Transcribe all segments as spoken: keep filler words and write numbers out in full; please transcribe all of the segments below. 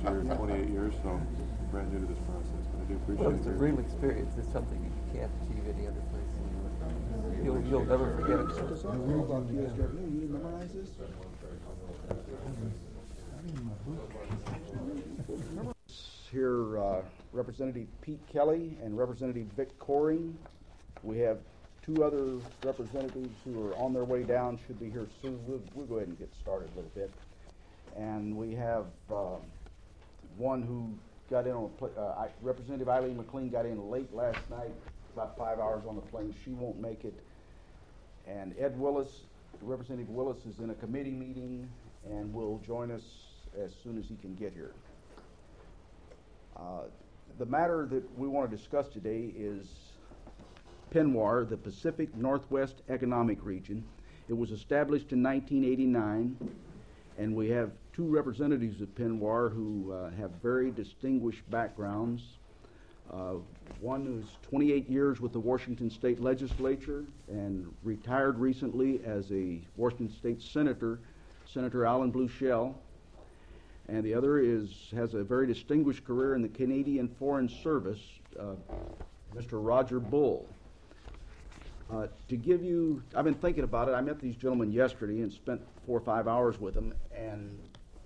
here twenty-eight years, so brand new to this process. But I do appreciate Well, it. it's a real experience. It's something you can't achieve any other place. You'll, you'll never forget it. So this all about T S W. You didn't memorize this? Here, uh, Representative Pete Kelly and Representative Vic Coring. We have two other representatives who are on their way down, should be here soon. We'll, we'll go ahead and get started a little bit. And we have uh, one who got in on, uh, I, Representative Eileen McLean got in late last night, about five hours on the plane. She won't make it. And Ed Willis, Representative Willis, is in a committee meeting and will join us as soon as he can get here. Uh, the matter that we want to discuss today is PNWAR, the Pacific Northwest Economic Region. It was established in nineteen eighty-nine, and we have two representatives of PNWAR who uh, have very distinguished backgrounds. Uh, one who's twenty-eight years with the Washington State Legislature and retired recently as a Washington State Senator, Senator Alan Bluchel. And the other is has a very distinguished career in the Canadian Foreign Service, uh, Mister Roger Bull. Uh, to give you, I've been thinking about it. I met these gentlemen yesterday and spent four or five hours with them, and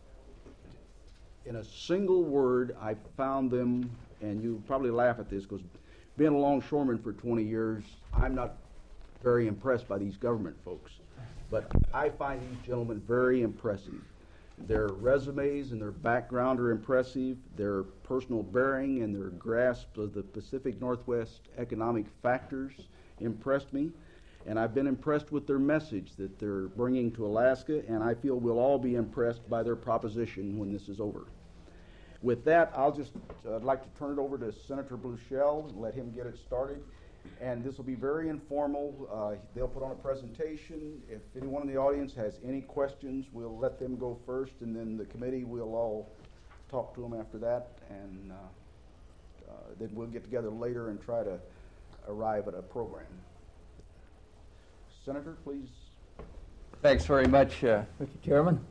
in a single word, I found them, and you probably laugh at this because being a longshoreman for twenty years, I'm not very impressed by these government folks, but I find these gentlemen very impressive. Their resumes and their background are impressive. Their personal bearing and their grasp of the Pacific Northwest economic factors impressed me. And I've been impressed with their message that they're bringing to Alaska, and I feel we'll all be impressed by their proposition when this is over. With that, I'll just, uh, I'd like to turn it over to Senator Bluchel and let him get it started. And this will be very informal. Uh, they'll put on a presentation. If anyone in the audience has any questions, we'll let them go first, and then the committee will all talk to them after that, and uh, uh, then we'll get together later and try to arrive at a program. Senator, please. Thanks very much, uh, Mister Chairman.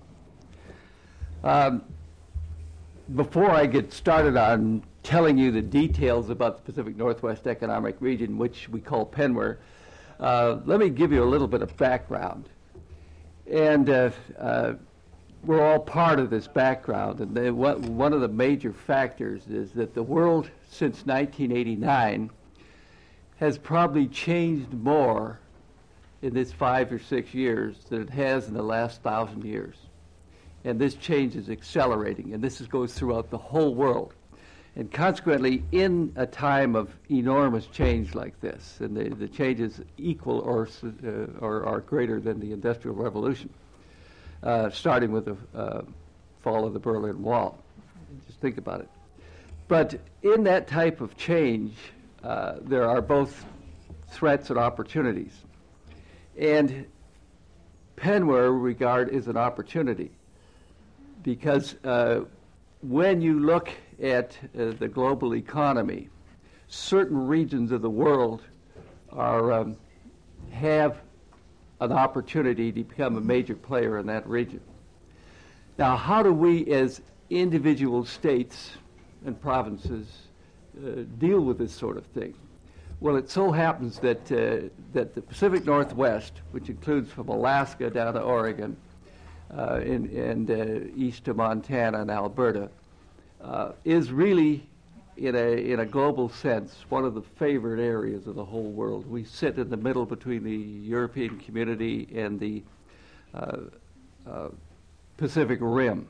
Um, before I get started on telling you the details about the Pacific Northwest Economic Region, which we call PNWAR, uh, let me give you a little bit of background. And uh, uh, we're all part of this background. And they, what, one of the major factors is that the world since nineteen eighty-nine has probably changed more in this five or six years than it has in the last thousand years. And this change is accelerating, and this is, goes throughout the whole world. And consequently, in a time of enormous change like this, and the, the changes equal or, uh, or are greater than the Industrial Revolution, uh, starting with the uh, fall of the Berlin Wall. Just think about it. But in that type of change, uh, there are both threats and opportunities. And PNWAR regard is an opportunity, because uh, when you look at uh, the global economy, certain regions of the world are um, have an opportunity to become a major player in that region. Now, how do we as individual states and provinces uh, deal with this sort of thing? Well, it so happens that, uh, that the Pacific Northwest, which includes from Alaska down to Oregon, uh, in, and uh, east to Montana and Alberta, uh, is really, in a, in a global sense, one of the favored areas of the whole world. We sit in the middle between the European community and the uh, uh, Pacific Rim.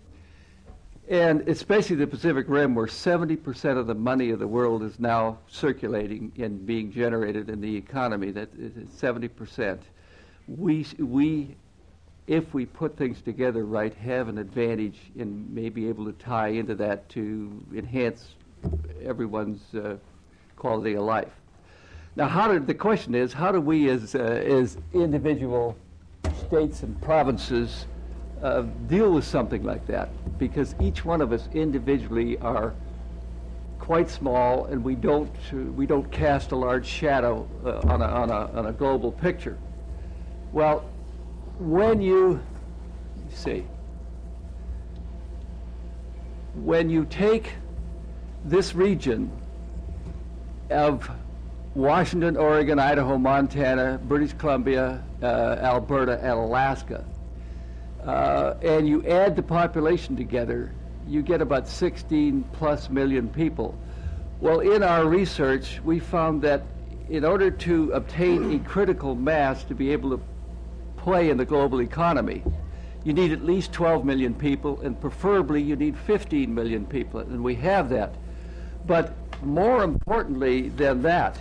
And especially the Pacific Rim, where seventy percent of the money of the world is now circulating and being generated in the economy, that is seventy percent. We, we, if we put things together right, have an advantage in maybe able to tie into that to enhance everyone's uh, quality of life. Now, how did, the question is, how do we as, uh, as individual states and provinces uh, deal with something like that? Because each one of us individually are quite small, and we don't uh, we don't cast a large shadow uh, on, a, on, a, on a global picture. Well, when you see when you take this region of Washington, Oregon, Idaho, Montana, British Columbia, uh, Alberta, and Alaska, uh, and you add the population together, you get about sixteen plus million people. Well, in our research, we found that in order to obtain a critical mass to be able to play in the global economy, you need at least twelve million people, and preferably you need fifteen million people, and we have that. But more importantly than that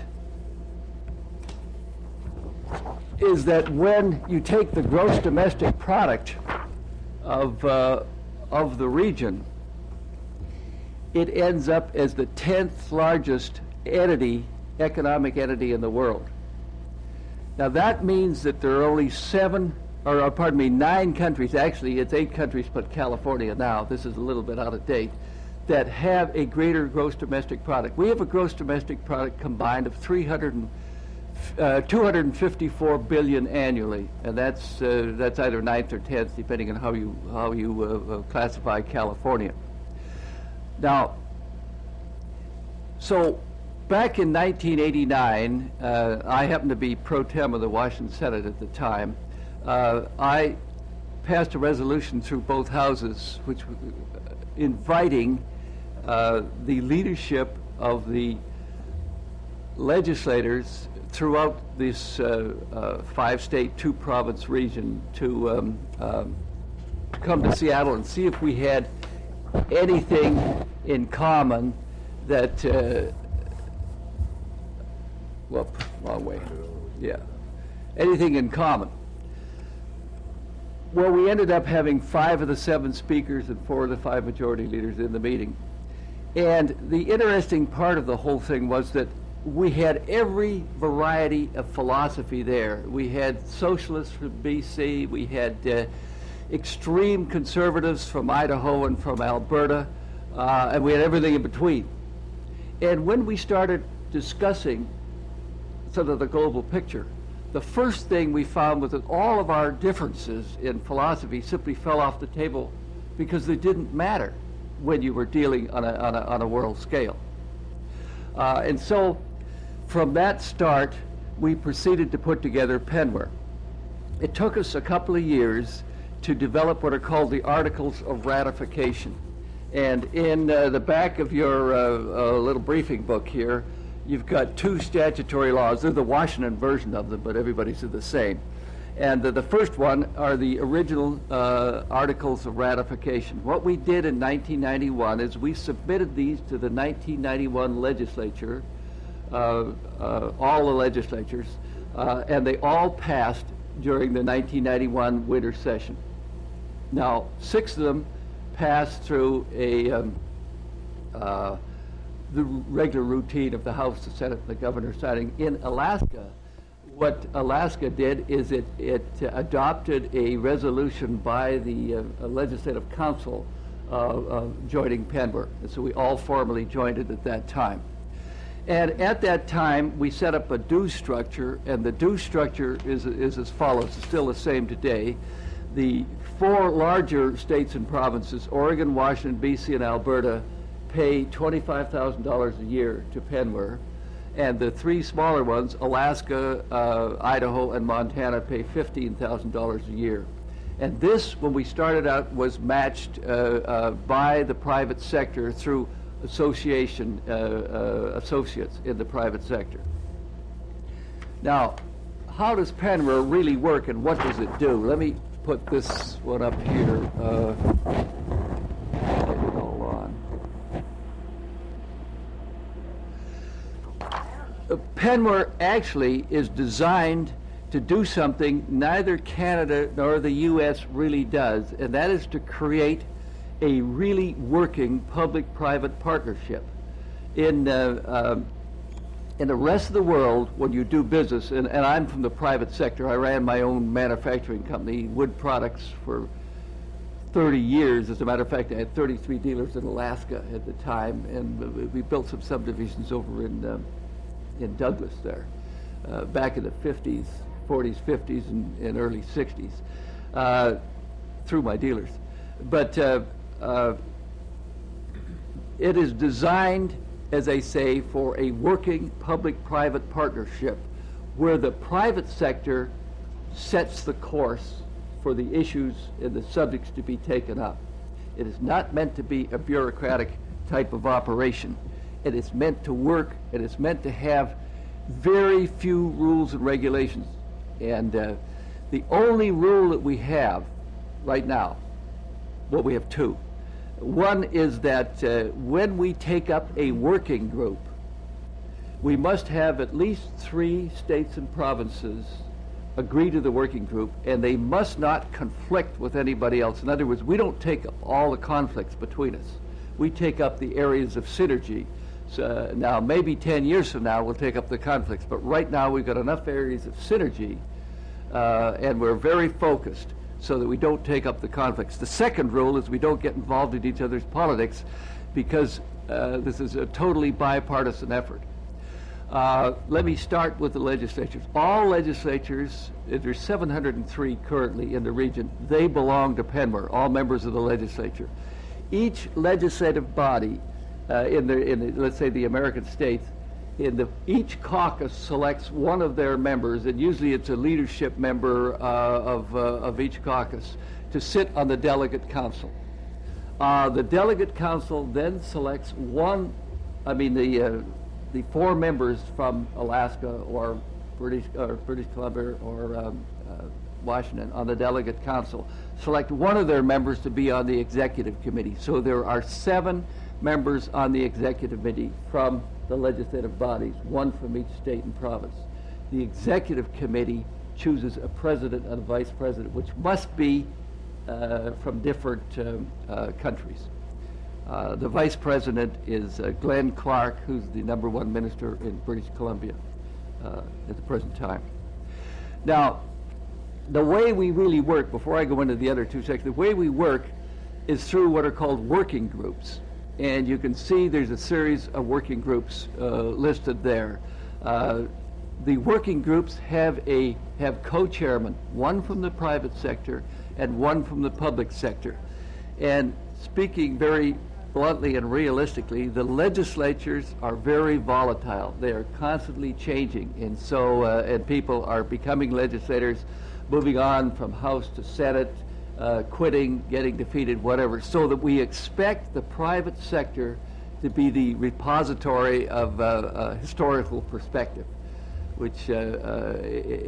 is that when you take the gross domestic product of, uh, of the region, it ends up as the tenth largest entity, economic entity in the world. Now that means that there are only seven, or uh, pardon me, nine countries, actually it's eight countries but California now, this is a little bit out of date, that have a greater gross domestic product. We have a gross domestic product combined of three hundred, uh, two hundred fifty-four billion annually, and that's uh, that's either ninth or tenth, depending on how you how you uh, uh, classify California. Now, so back in nineteen eighty-nine, uh, I happened to be pro tem of the Washington Senate at the time. Uh, I passed a resolution through both houses, which uh, inviting uh, the leadership of the legislators throughout this uh, uh, five-state, two-province region to um, um, come to Seattle and see if we had anything in common that, uh, well, wrong way, yeah, anything in common. Well, we ended up having five of the seven speakers and four of the five majority leaders in the meeting. And the interesting part of the whole thing was that we had every variety of philosophy there. We had socialists from B C, we had uh, extreme conservatives from Idaho and from Alberta, uh, and we had everything in between. And when we started discussing sort of the global picture, the first thing we found was that all of our differences in philosophy simply fell off the table because they didn't matter when you were dealing on a, on a, on a world scale. Uh, and so from that start, we proceeded to put together PENWAR. It took us a couple of years to develop what are called the Articles of Ratification. And in uh, the back of your uh, uh, little briefing book here, you've got two statutory laws. They're the Washington version of them, but everybody's the same. And uh, the first one are the original uh, Articles of Ratification. What we did in nineteen ninety-one is we submitted these to the nineteen ninety-one legislature, uh, uh, all the legislatures, uh, and they all passed during the nineteen ninety-one winter session. Now, six of them passed through a um, uh, the regular routine of the House, the Senate, and the governor signing. In Alaska, what Alaska did is it, it uh, adopted a resolution by the uh, Legislative Council uh, uh, joining PENWAR. And so we all formally joined it at that time. And at that time, we set up a dues structure, and the dues structure is, is as follows. It's still the same today. The four larger states and provinces, Oregon, Washington, B C, and Alberta, pay twenty-five thousand dollars a year to PENWAR, and the three smaller ones, Alaska, uh, Idaho, and Montana, pay fifteen thousand dollars a year. And this, when we started out, was matched uh, uh, by the private sector through association uh, uh, associates in the private sector. Now, how does PENWAR really work, and what does it do? Let me put this one up here. Uh, get it all on. Uh, PENWAR actually is designed to do something neither Canada nor the U S really does, and that is to create a really working public-private partnership. In, uh, uh, in the rest of the world, when you do business, and, and I'm from the private sector, I ran my own manufacturing company, Wood Products, for thirty years. As a matter of fact, I had thirty-three dealers in Alaska at the time, and we built some subdivisions over in, um, in Douglas there, uh, back in the fifties, forties, fifties, and, and early sixties, uh, through my dealers. But uh, uh, it is designed, as I say, for a working public-private partnership where the private sector sets the course for the issues and the subjects to be taken up. It is not meant to be a bureaucratic type of operation. It is meant to work. It is meant to have very few rules and regulations. And uh, the only rule that we have right now, well, we have two. One is that uh, when we take up a working group, we must have at least three states and provinces agree to the working group, and they must not conflict with anybody else. In other words, we don't take up all the conflicts between us. We take up the areas of synergy. So, uh, now, maybe ten years from now, we'll take up the conflicts, but right now we've got enough areas of synergy, uh, and we're very focused so that we don't take up the conflicts. The second rule is we don't get involved in each other's politics, because uh, this is a totally bipartisan effort. Uh, let me start with the legislatures. All legislatures, there's seven hundred three currently in the region, they belong to Penmore, all members of the legislature. Each legislative body uh, in, the, in the, let's say the American states, in the, each caucus selects one of their members, and usually it's a leadership member uh, of, uh, of each caucus, to sit on the delegate council. Uh, the delegate council then selects one, I mean the uh, the four members from Alaska or British, or British Columbia or um, uh, Washington on the delegate council, select one of their members to be on the executive committee. So there are seven members on the executive committee from the legislative bodies, one from each state and province. The executive committee chooses a president and a vice president, which must be uh, from different um, uh, countries. Uh, the vice president is uh, Glenn Clark, who's the number one minister in British Columbia uh, at the present time. Now, the way we really work, before I go into the other two sections, the way we work is through what are called working groups. And you can see there's a series of working groups uh, listed there. Uh, the working groups have a have co-chairmen, one from the private sector and one from the public sector. And speaking very bluntly and realistically, the legislatures are very volatile. They are constantly changing, and so uh, and people are becoming legislators, moving on from House to Senate, uh, quitting, getting defeated, whatever, so that we expect the private sector to be the repository of uh, uh, historical perspective, which, uh, uh,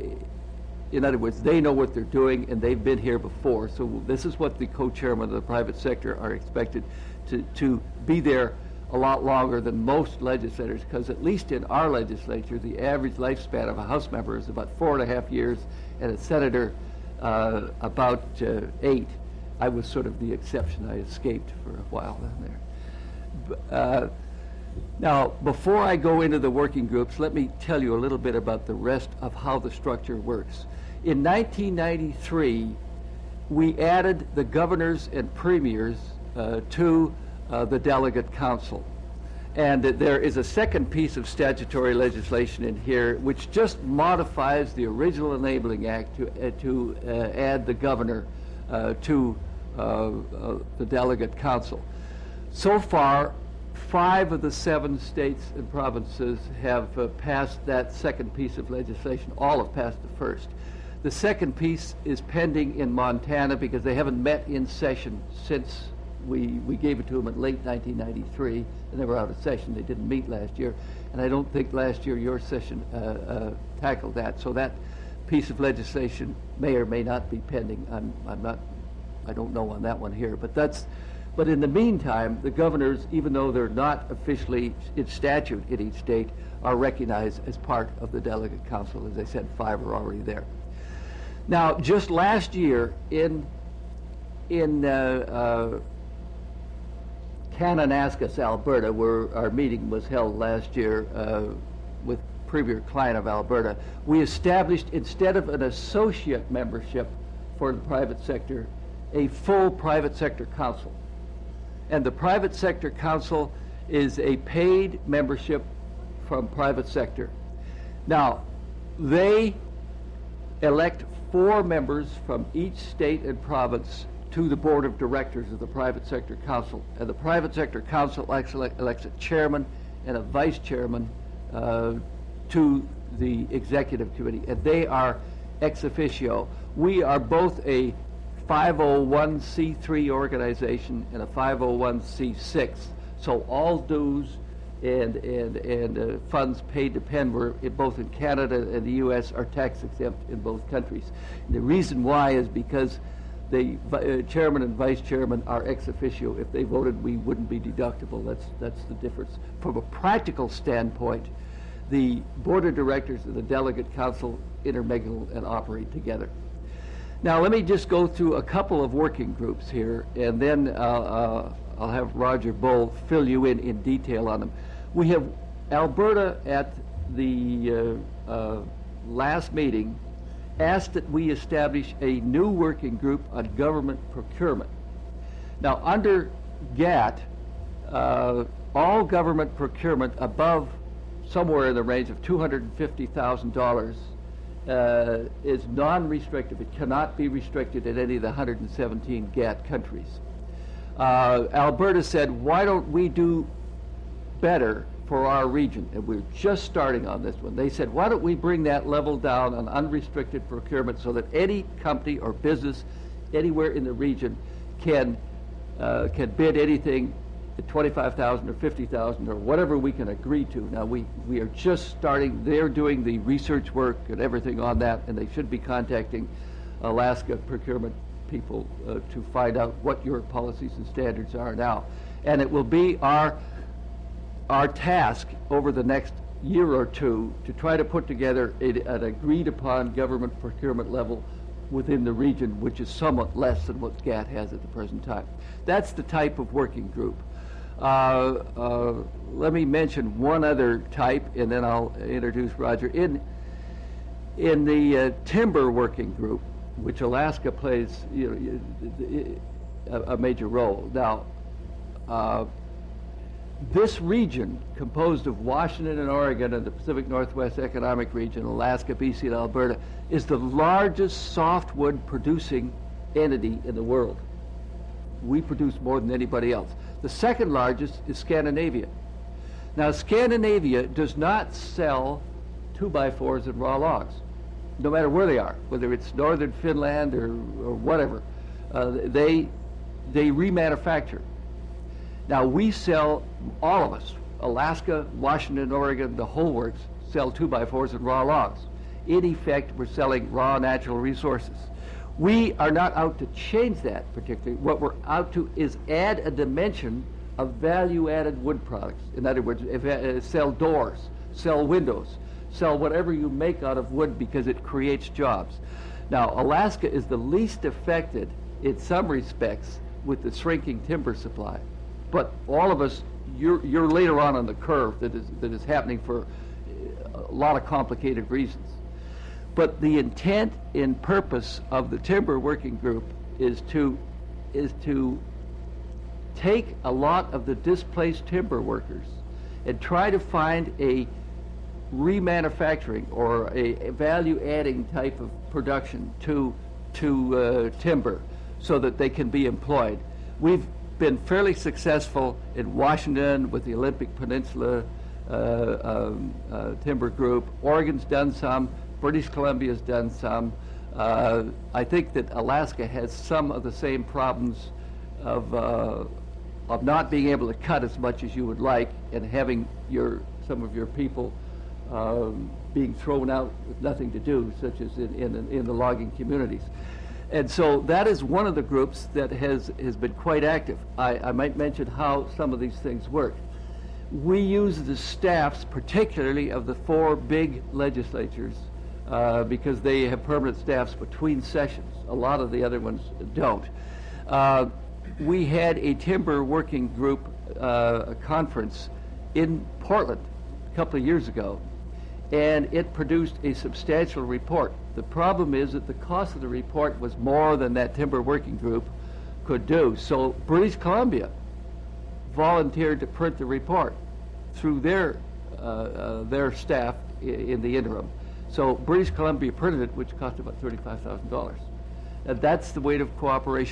in other words, they know what they're doing and they've been here before. So this is what the co-chairmen of the private sector are expected to, to be there a lot longer than most legislators, because at least in our legislature, the average lifespan of a House member is about four and a half years, and a senator uh, about uh, eight. I was sort of the exception. I escaped for a while down there. Uh, now, before I go into the working groups, let me tell you a little bit about the rest of how the structure works. In nineteen ninety-three, we added the governors and premiers uh, to uh, the delegate council. And uh, there is a second piece of statutory legislation in here which just modifies the original Enabling Act to, uh, to uh, add the governor uh, to uh, uh, the delegate council. So far, five of the seven states and provinces have uh, passed that second piece of legislation. All have passed the first. The second piece is pending in Montana because they haven't met in session since we, we gave it to them in late nineteen ninety-three, and they were out of session. They didn't meet last year, and I don't think last year your session uh, uh, tackled that. So that piece of legislation may or may not be pending. I'm, I'm not, I don't know on that one here, but that's, but in the meantime, the governors, even though they're not officially in statute in each state, are recognized as part of the delegate council. As I said, five are already there. Now, just last year in in uh, uh, Kananaskis, Alberta, where our meeting was held last year uh, with Premier Klein of Alberta, we established, instead of an associate membership for the private sector, a full private sector council. And the private sector council is a paid membership from private sector. Now, they elect four members from each state and province to the board of directors of the private sector council. And the private sector council elects, elects a chairman and a vice chairman uh, to the executive committee, and they are ex officio. We are both a five oh one c three organization and a five oh one c six, so all dues and and and uh, funds paid to Penn were in, both in Canada and the U S are tax exempt in both countries. And the reason why is because the uh, chairman and vice chairman are ex officio. If they voted, we wouldn't be deductible. That's that's the difference. From a practical standpoint, the board of directors and the delegate council intermingle and operate together. Now, let me just go through a couple of working groups here, and then uh, uh, I'll have Roger Bull fill you in in detail on them. We have Alberta at the uh, uh, last meeting asked that we establish a new working group on government procurement. Now, under G A T, uh, all government procurement above somewhere in the range of two hundred fifty thousand dollars uh, is non-restrictive. It cannot be restricted in any of the one hundred seventeen G A T countries. Uh, Alberta said, why don't we do better for our region? And we're just starting on this one. They said, why don't we bring that level down on unrestricted procurement so that any company or business anywhere in the region can uh, can bid anything at twenty-five thousand or fifty thousand or whatever we can agree to. Now we, we are just starting. They're doing the research work and everything on that, and they should be contacting Alaska procurement people uh, to find out what your policies and standards are now. And it will be our our task over the next year or two to try to put together a, an agreed upon government procurement level within the region, which is somewhat less than what G A T has at the present time. That's the type of working group. Uh, uh, let me mention one other type, and then I'll introduce Roger. In, in the uh, timber working group, which Alaska plays you know, a, a major role. Now, uh, this region, composed of Washington and Oregon and the Pacific Northwest Economic Region, Alaska, B C, and Alberta, is the largest softwood producing entity in the world. We produce more than anybody else. The second largest is Scandinavia. Now, Scandinavia does not sell two by fours and raw logs, no matter where they are, whether it's northern Finland or, or whatever. Uh, they, they remanufacture. Now, we sell, all of us, Alaska, Washington, Oregon, the whole works, sell two by fours and raw logs. In effect, we're selling raw natural resources. We are not out to change that particularly. What we're out to is add a dimension of value-added wood products. In other words, if, uh, sell doors, sell windows, sell whatever you make out of wood because it creates jobs. Now, Alaska is the least affected in some respects with the shrinking timber supply. But all of us, you're, you're later on on the curve that is, that is happening for a lot of complicated reasons. But the intent and purpose of the timber working group is to, is to take a lot of the displaced timber workers and try to find a remanufacturing or a, a value-adding type of production to, to uh, timber so that they can be employed. We've been fairly successful in Washington with the Olympic Peninsula uh, um, uh, Timber Group. Oregon's done some. British Columbia's done some. Uh, I think that Alaska has some of the same problems of uh, of not being able to cut as much as you would like and having your some of your people um, being thrown out with nothing to do, such as in, in, in the logging communities. And so that is one of the groups that has, has been quite active. I, I might mention how some of these things work. We use the staffs, particularly of the four big legislatures, uh, because they have permanent staffs between sessions. A lot of the other ones don't. Uh, we had a timber working group uh, a conference in Portland a couple of years ago, and it produced a substantial report. The problem is that the cost of the report was more than that timber working group could do. So British Columbia volunteered to print the report through their uh, uh, their staff I- in the interim. So British Columbia printed it, which cost about thirty-five thousand dollars. And that's the weight of cooperation.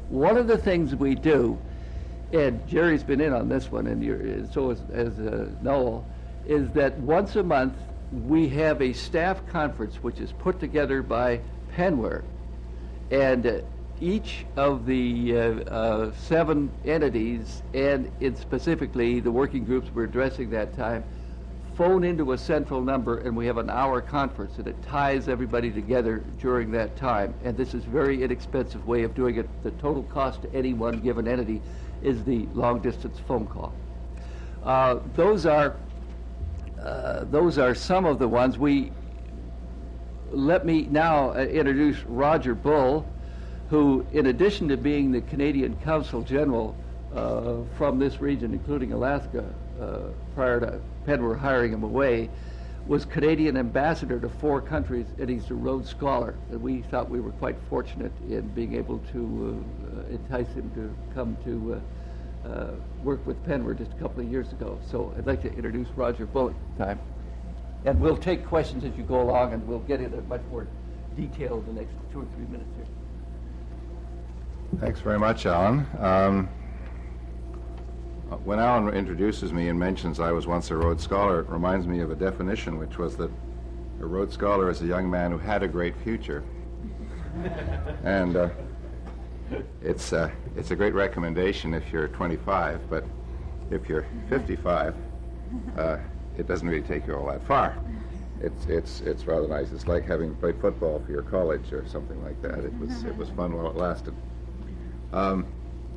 One of the things we do, and Jerry's been in on this one, and you're, so is, as uh, Noel, is that once a month we have a staff conference which is put together by Penware, and uh, each of the uh, uh, seven entities, and in specifically the working groups we're addressing that time, phone into a central number, and we have an hour conference, and it ties everybody together during that time. And this is a very inexpensive way of doing it. The total cost to any one given entity is the long-distance phone call. Uh, those are uh, those are some of the ones. We let me now uh, introduce Roger Bull, who, in addition to being the Canadian Consul General uh, from this region, including Alaska, uh, prior to Penware hiring him away, was Canadian ambassador to four countries, and he's a Rhodes Scholar. And we thought we were quite fortunate in being able to uh, entice him to come to uh, uh, work with Penware just a couple of years ago. So I'd like to introduce Roger Bull at this time. And we'll take questions as you go along, and we'll get into much more detail in the next two or three minutes here. Thanks very much, Alan. Um, when Alan introduces me and mentions I was once a Rhodes Scholar, it reminds me of a definition, which was that a Rhodes Scholar is a young man who had a great future. and uh, it's, uh, it's a great recommendation if you're twenty-five, but if you're fifty-five, uh, it doesn't really take you all that far. It's, it's, it's rather nice. It's like having played football for your college or something like that. It was, it was fun while it lasted. Um,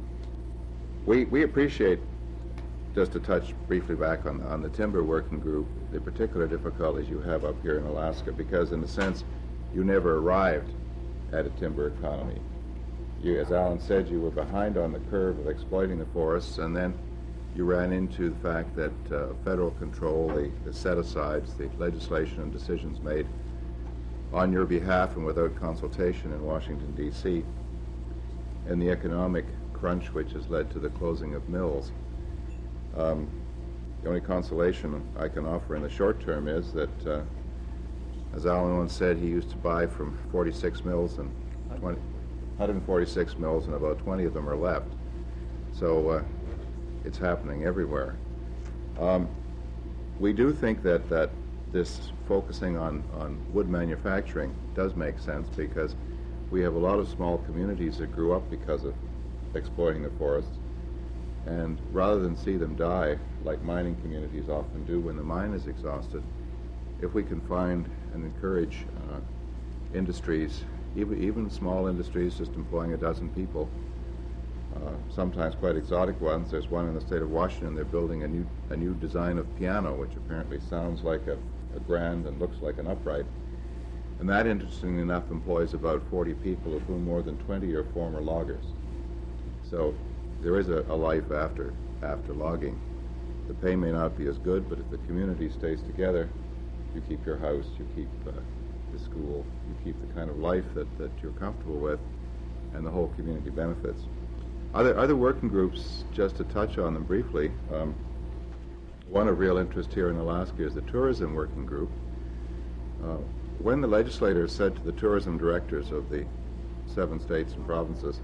we, we appreciate, just to touch briefly back on, on the timber working group, the particular difficulties you have up here in Alaska, because in a sense, you never arrived at a timber economy. You, as Alan said, you were behind on the curve of exploiting the forests, and then you ran into the fact that uh, federal control, the, the set-asides, the legislation and decisions made on your behalf and without consultation in Washington, D C, and the economic crunch which has led to the closing of mills. Um, the only consolation I can offer in the short term is that, uh, as Alan once said, he used to buy from forty-six mills, and twenty, one hundred forty-six mills, and about twenty of them are left. So uh, it's happening everywhere. Um, we do think that, that this focusing on, on wood manufacturing does make sense, because we have a lot of small communities that grew up because of exploiting the forests. And rather than see them die, like mining communities often do when the mine is exhausted, if we can find and encourage uh, industries, even, even small industries just employing a dozen people, uh, sometimes quite exotic ones. There's one in the state of Washington. They're building a new, a new design of piano, which apparently sounds like a, a grand and looks like an upright. And that, interestingly enough, employs about forty people, of whom more than twenty are former loggers. So there is a, a life after, after logging. The pay may not be as good, but if the community stays together, you keep your house, you keep uh, the school, you keep the kind of life that, that you're comfortable with, and the whole community benefits. Other, other working groups, just to touch on them briefly, um, one of real interest here in Alaska is the tourism working group. Uh, when the legislators said to the tourism directors of the seven states and provinces,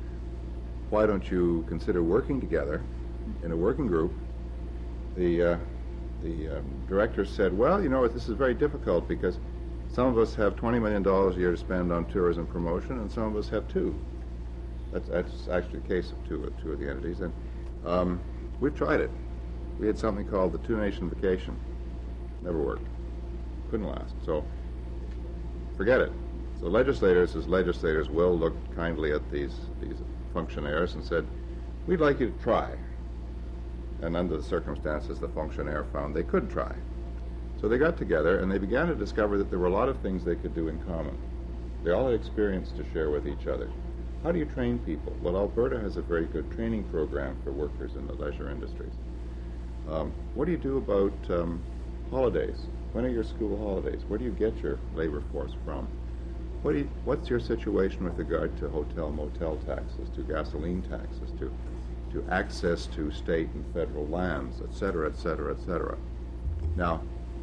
why don't you consider working together in a working group, the, uh, the um, directors said, well, you know, this is very difficult because some of us have twenty million dollars a year to spend on tourism promotion, and some of us have two. That's, that's actually the case of two, of two of the entities. And um, we've tried it. We had something called the two-nation vacation. Never worked. Couldn't last. So forget it. So legislators, as legislators will, looked kindly at these, these functionaires and said, we'd like you to try. And under the circumstances, the functionaire found they could try. So they got together and they began to discover that there were a lot of things they could do in common. They all had experience to share with each other. How do you train people? Well, Alberta has a very good training program for workers in the leisure industries. Um, what do you do about um, holidays? When are your school holidays? Where do you get your labor force from? What do you, what's your situation with regard to hotel motel taxes, to gasoline taxes, to, to access to state and federal lands, et cetera, et cetera, et cetera? Now,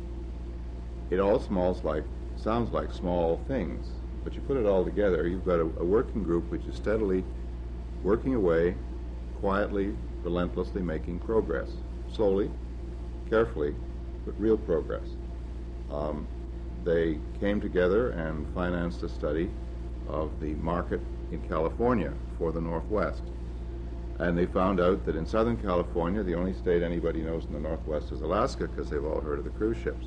it all smells like, sounds like small things, but you put it all together, you've got a, a working group which is steadily working away, quietly, relentlessly making progress, slowly, carefully, but real progress. Um, they came together and financed a study of the market in California for the Northwest. And they found out that in Southern California, the only state anybody knows in the Northwest is Alaska, because they've all heard of the cruise ships.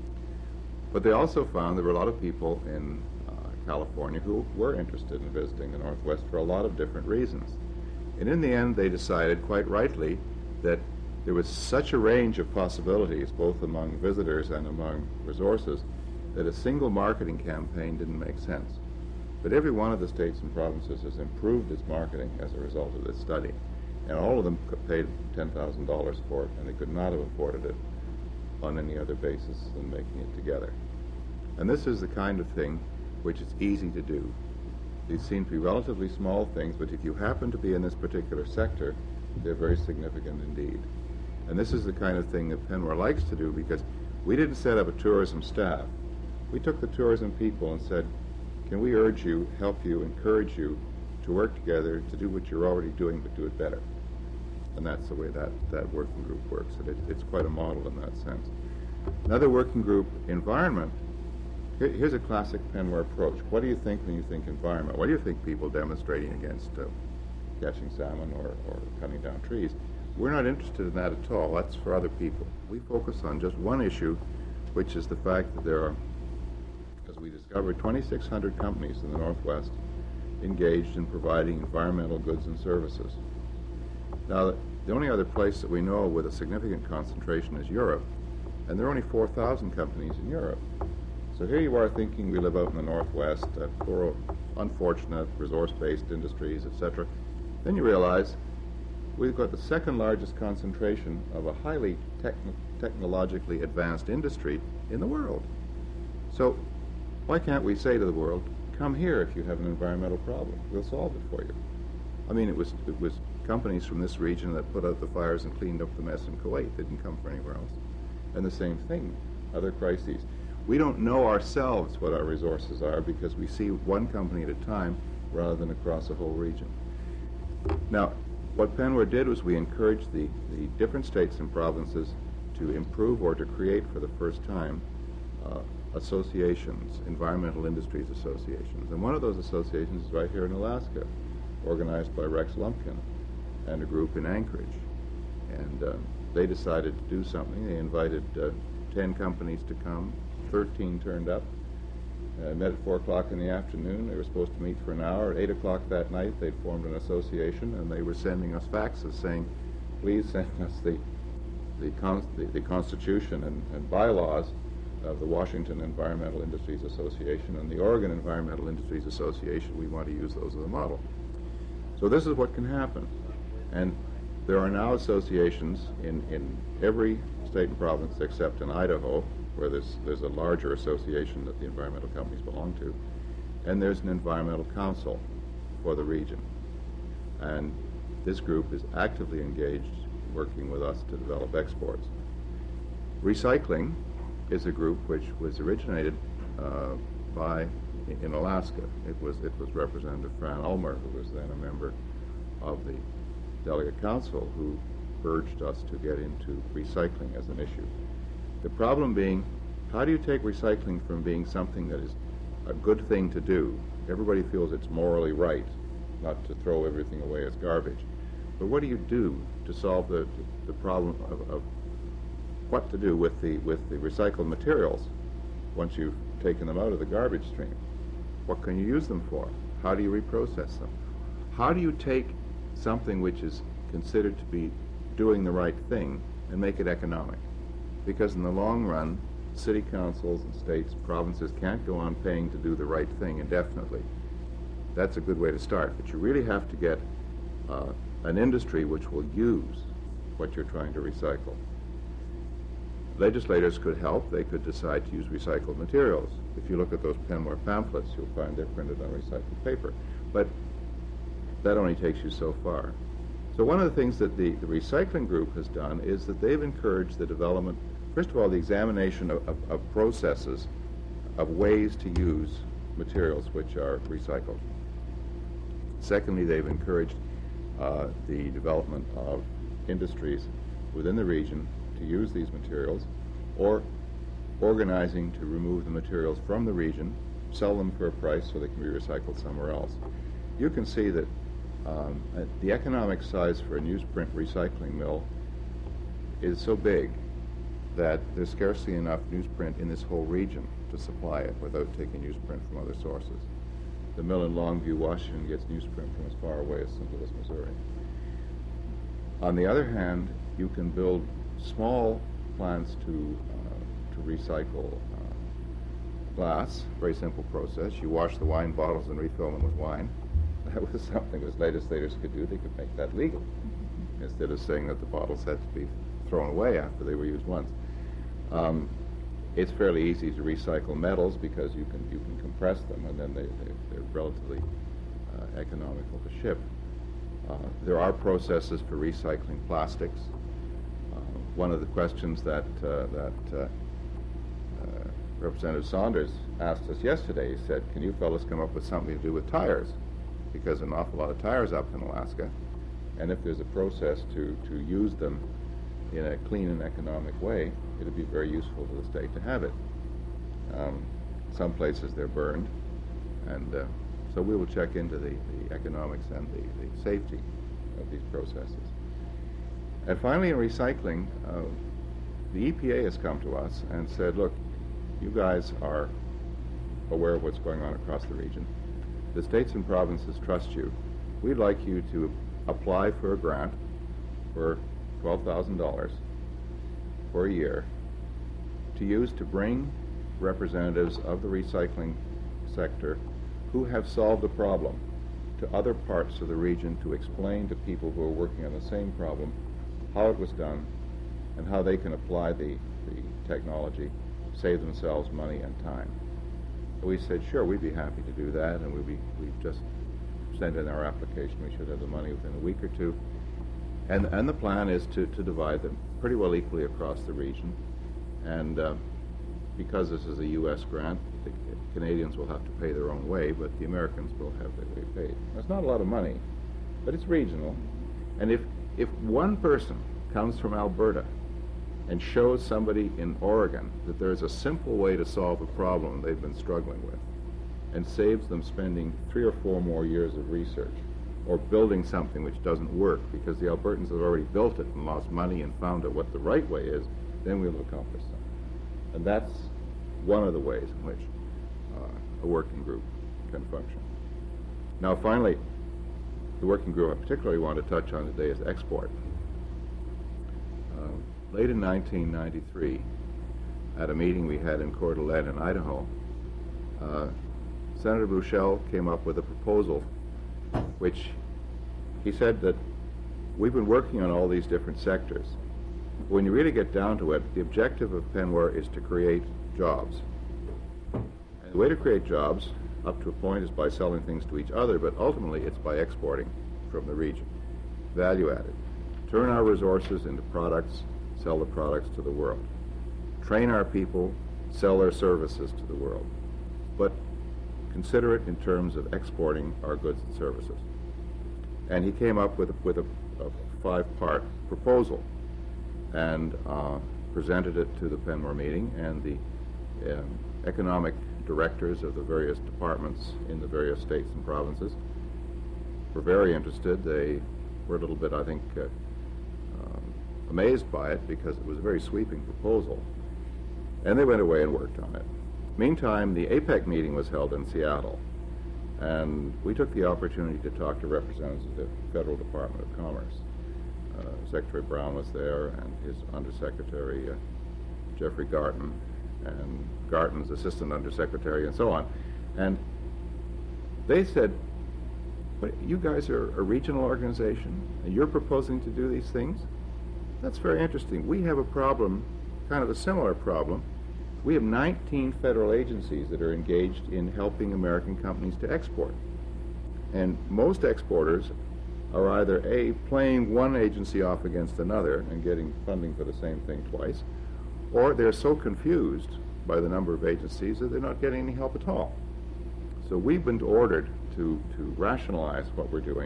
But they also found there were a lot of people in uh, California who were interested in visiting the Northwest for a lot of different reasons. And in the end, they decided, quite rightly, that there was such a range of possibilities, both among visitors and among resources, that a single marketing campaign didn't make sense. But every one of the states and provinces has improved its marketing as a result of this study. And all of them paid ten thousand dollars for it, and they could not have afforded it on any other basis than making it together. And this is the kind of thing which is easy to do. These seem to be relatively small things, but if you happen to be in this particular sector, they're very significant indeed. And this is the kind of thing that Penwar likes to do, because we didn't set up a tourism staff. We took the tourism people and said, can we urge you, help you, encourage you to work together to do what you're already doing, but do it better? And that's the way that, that working group works. And it, it's quite a model in that sense. Another working group, environment. Here, here's a classic Penwar approach. What do you think when you think environment? What do you think people demonstrating against uh, catching salmon or, or cutting down trees? We're not interested in that at all. That's for other people. We focus on just one issue, which is the fact that there are, as we discovered, twenty-six hundred companies in the Northwest engaged in providing environmental goods and services. Now, the only other place that we know with a significant concentration is Europe, and there are only four thousand companies in Europe. So here you are thinking we live out in the Northwest, uh, poor, unfortunate, resource-based industries, et cetera. Then you realize we've got the second largest concentration of a highly techn technologically advanced industry in the world. So why can't we say to the world, come here if you have an environmental problem, we'll solve it for you? I mean, it was, it was companies from this region that put out the fires and cleaned up the mess in Kuwait. They didn't come from anywhere else. And the same thing, other crises. We don't know ourselves what our resources are because we see one company at a time rather than across a whole region. Now, what Penwar did was we encouraged the, the different states and provinces to improve or to create for the first time uh, associations, environmental industries associations. And one of those associations is right here in Alaska, organized by Rex Lumpkin and a group in Anchorage. And uh, they decided to do something. They invited uh, ten companies to come. thirteen turned up. Uh, met at four o'clock in the afternoon. They were supposed to meet for an hour. At eight o'clock that night, they'd formed an association, and they were sending us faxes saying, please send us the the, con the, the Constitution and, and bylaws of the Washington Environmental Industries Association and the Oregon Environmental Industries Association. We want to use those as a model. So this is what can happen. And there are now associations in, in every state and province except in Idaho, where there's, there's a larger association that the environmental companies belong to, and there's an environmental council for the region. And this group is actively engaged working with us to develop exports. Recycling is a group which was originated uh, by, in Alaska. It was, it was Representative Fran Ulmer, who was then a member of the Delegate Council, who urged us to get into recycling as an issue. The problem being, how do you take recycling from being something that is a good thing to do? Everybody feels it's morally right not to throw everything away as garbage. But what do you do to solve the, the problem of, of what to do with the, with the recycled materials once you've taken them out of the garbage stream? What can you use them for? How do you reprocess them? How do you take something which is considered to be doing the right thing and make it economic? Because in the long run, city councils and states, provinces can't go on paying to do the right thing indefinitely. That's a good way to start, but you really have to get uh, an industry which will use what you're trying to recycle. Legislators could help. They could decide to use recycled materials. If you look at those Penwar pamphlets, you'll find they're printed on recycled paper. But that only takes you so far. So one of the things that the, the recycling group has done is that they've encouraged the development, first of all, the examination of, of, of processes, of ways to use materials which are recycled. Secondly, they've encouraged uh, the development of industries within the region to use these materials, or organizing to remove the materials from the region, sell them for a price so they can be recycled somewhere else. You can see that um, uh, the economic size for a newsprint recycling mill is so big that there's scarcely enough newsprint in this whole region to supply it without taking newsprint from other sources. The mill in Longview, Washington gets newsprint from as far away as Saint Louis, Missouri. On the other hand, you can build small plants to, uh, to recycle uh, glass, very simple process. You wash the wine bottles and refill them with wine. That was something that legislators could do. They could make that legal, instead of saying that the bottles had to be thrown away after they were used once. Um, it's fairly easy to recycle metals because you can you can compress them, and then they, they, they're relatively uh, economical to ship. Uh, there are processes for recycling plastics. Uh, one of the questions that uh, that uh, uh, Representative Saunders asked us yesterday, he said, "Can you fellows come up with something to do with tires? Because an awful lot of tires up in Alaska, and if there's a process to to use them in a clean and economic way, it would be very useful to the state to have it." Um, some places they're burned, and uh, so we will check into the, the economics and the, the safety of these processes. And finally, in recycling, uh, the E P A has come to us and said, "Look, you guys are aware of what's going on across the region. The states and provinces trust you. We'd like you to apply for a grant for twelve thousand dollars for a year to use to bring representatives of the recycling sector who have solved a problem to other parts of the region to explain to people who are working on the same problem how it was done and how they can apply the, the technology, save themselves money and time." We said, sure, we'd be happy to do that, and we'd be, we've just sent in our application. We should have the money within a week or two. And, and the plan is to, to divide them pretty well equally across the region. And uh, because this is a U S grant, the Canadians will have to pay their own way, but the Americans will have their way paid. That's not a lot of money, but it's regional. And if, if one person comes from Alberta and shows somebody in Oregon that there's a simple way to solve a problem they've been struggling with, and saves them spending three or four more years of research, or building something which doesn't work because the Albertans have already built it and lost money and found out what the right way is, then we'll accomplish something. And that's one of the ways in which uh, a working group can function. Now finally, the working group I particularly want to touch on today is export. Uh, late in nineteen ninety-three, at a meeting we had in Coeur d'Alene in Idaho, uh, Senator Buchel came up with a proposal which he said that we've been working on all these different sectors. When you really get down to it, the objective of Penware is to create jobs. And the way to create jobs, up to a point, is by selling things to each other, but ultimately it's by exporting from the region. Value added. Turn our resources into products, sell the products to the world. Train our people, sell their services to the world. But consider it in terms of exporting our goods and services. And he came up with a, with a, a five-part proposal and uh, presented it to the Penmore meeting, and the um, economic directors of the various departments in the various states and provinces were very interested. They were a little bit, I think, uh, um, amazed by it because it was a very sweeping proposal. And they went away and worked on it. Meantime, the APEC meeting was held in Seattle, and we took the opportunity to talk to representatives of the Federal Department of Commerce. Uh, Secretary Brown was there, and his Undersecretary, uh, Jeffrey Garten, and Garten's Assistant Undersecretary, and so on. And they said, "What, you guys are a regional organization, and you're proposing to do these things? That's very interesting. We have a problem, kind of a similar problem. We have nineteen federal agencies that are engaged in helping American companies to export. And most exporters are either A, playing one agency off against another and getting funding for the same thing twice, or they're so confused by the number of agencies that they're not getting any help at all. So we've been ordered to, to rationalize what we're doing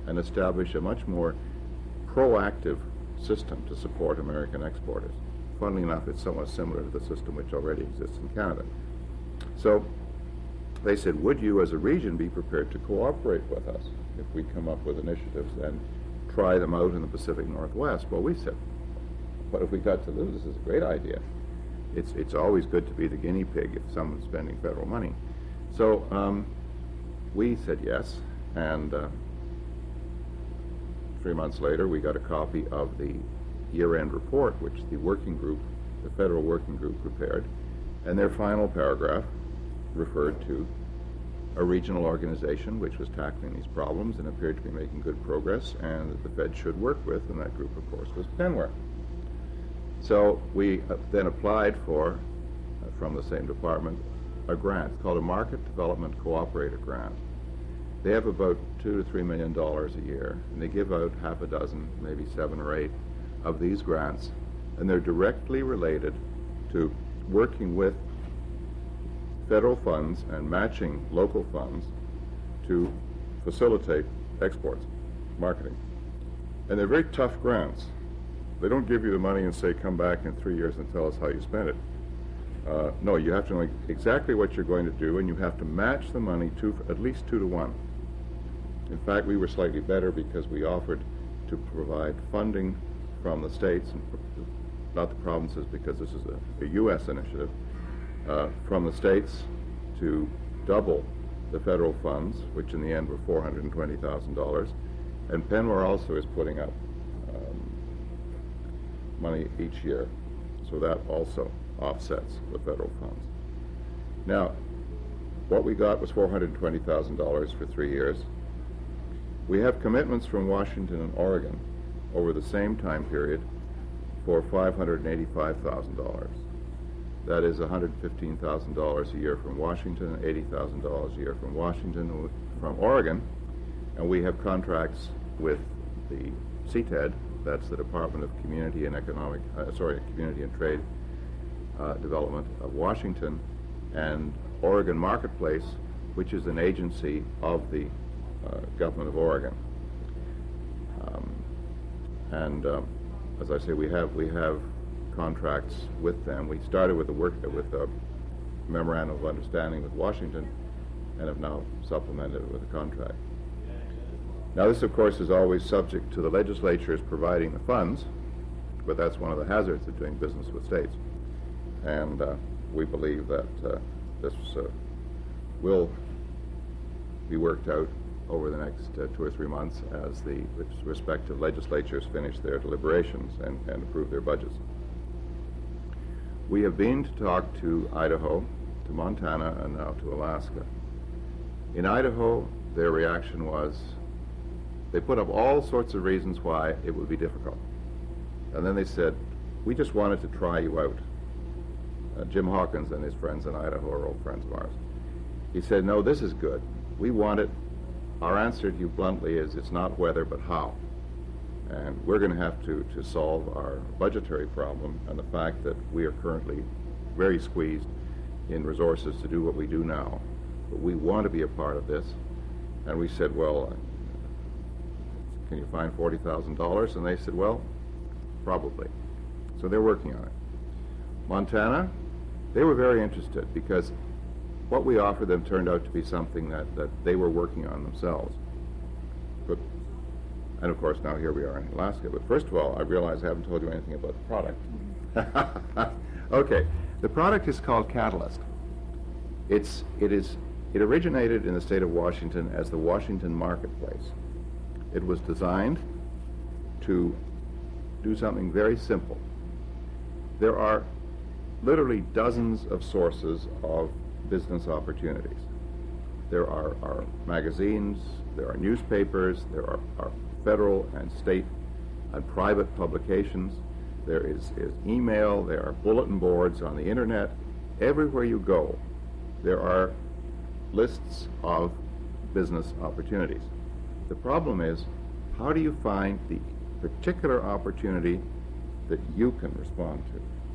and establish a much more proactive system to support American exporters. Funnily enough, it's somewhat similar to the system which already exists in Canada. So they said, would you as a region be prepared to cooperate with us if we come up with initiatives and try them out in the Pacific Northwest? Well, we said, what have we got to lose? This is a great idea. It's, it's always good to be the guinea pig if someone's spending federal money. So um, we said yes, and uh, three months later we got a copy of the year-end report which the working group, the federal working group prepared, and their final paragraph referred to a regional organization which was tackling these problems and appeared to be making good progress, and that the Fed should work with, and that group, of course, was Penware. So we uh, then applied for, uh, from the same department, a grant. It's called a Market Development Cooperator Grant. They have about two to three million dollars a year, and they give out half a dozen, maybe seven or eight, of these grants, and they're directly related to working with federal funds and matching local funds to facilitate exports, marketing. And they're very tough grants. They don't give you the money and say, come back in three years and tell us how you spent it. Uh, no, you have to know exactly what you're going to do, and you have to match the money to at least two to one. In fact, we were slightly better because we offered to provide funding from the states, and not the provinces, because this is a, a U S initiative, uh, from the states to double the federal funds, which in the end were four hundred twenty thousand dollars. And Penware also is putting up um, money each year, so that also offsets the federal funds. Now, what we got was four hundred twenty thousand dollars for three years. We have commitments from Washington and Oregon over the same time period for five hundred eighty-five thousand dollars. That is one hundred fifteen thousand dollars a year from Washington and eighty thousand dollars a year from Washington, from Oregon, and we have contracts with the C T E D, that's the Department of Community and Economic, uh, sorry, Community and Trade uh, Development of Washington, and Oregon Marketplace, which is an agency of the uh, government of Oregon. Um, and um, as I say, we have we have contracts with them. We started with a work with a memorandum of understanding with Washington, and have now supplemented it with a contract. Now, this, of course, is always subject to the legislatures providing the funds, but that's one of the hazards of doing business with states. And uh, we believe that uh, this uh, will be worked out over the next uh, two or three months as the respective legislatures finish their deliberations and, and approve their budgets. We have been to talk to Idaho, to Montana, and now to Alaska. In Idaho, their reaction was, they put up all sorts of reasons why it would be difficult. And then they said, we just wanted to try you out. Uh, Jim Hawkins and his friends in Idaho are old friends of ours. He said, no, this is good. We want it. Our answer to you bluntly is, it's not whether, but how. And we're going to have to, to solve our budgetary problem and the fact that we are currently very squeezed in resources to do what we do now. But we want to be a part of this. And we said, well, can you find forty thousand dollars? And they said, well, probably. So they're working on it. Montana, they were very interested because what we offered them turned out to be something that, that they were working on themselves. But, and of course, now here we are in Alaska. But first of all, I realize I haven't told you anything about the product. Okay, the product is called Catalyst. It's, it is, it originated in the state of Washington as the Washington Marketplace. It was designed to do something very simple. There are literally dozens of sources of business opportunities. There are, are magazines, there are newspapers, there are, are federal and state and private publications, there is, is email, there are bulletin boards on the internet. Everywhere you go, there are lists of business opportunities. The problem is, how do you find the particular opportunity that you can respond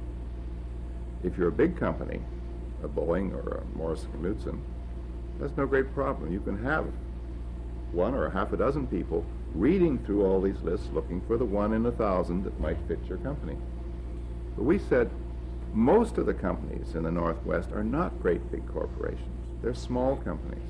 to? If you're a big company, a Boeing or a Morrison Knudsen, that's no great problem. You can have one or a half a dozen people reading through all these lists, looking for the one in a thousand that might fit your company. But we said most of the companies in the Northwest are not great big corporations. They're small companies.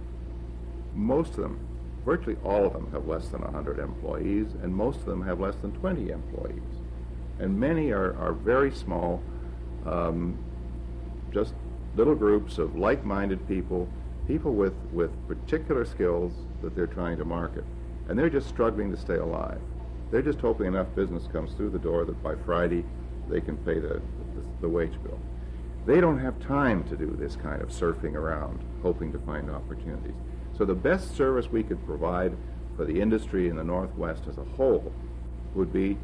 Most of them, virtually all of them, have less than one hundred employees, and most of them have less than twenty employees. And many are, are very small, um, just little groups of like-minded people, people with, with particular skills that they're trying to market. And they're just struggling to stay alive. They're just hoping enough business comes through the door that by Friday they can pay the, the, the wage bill. They don't have time to do this kind of surfing around, hoping to find opportunities. So the best service we could provide for the industry in the Northwest as a whole would be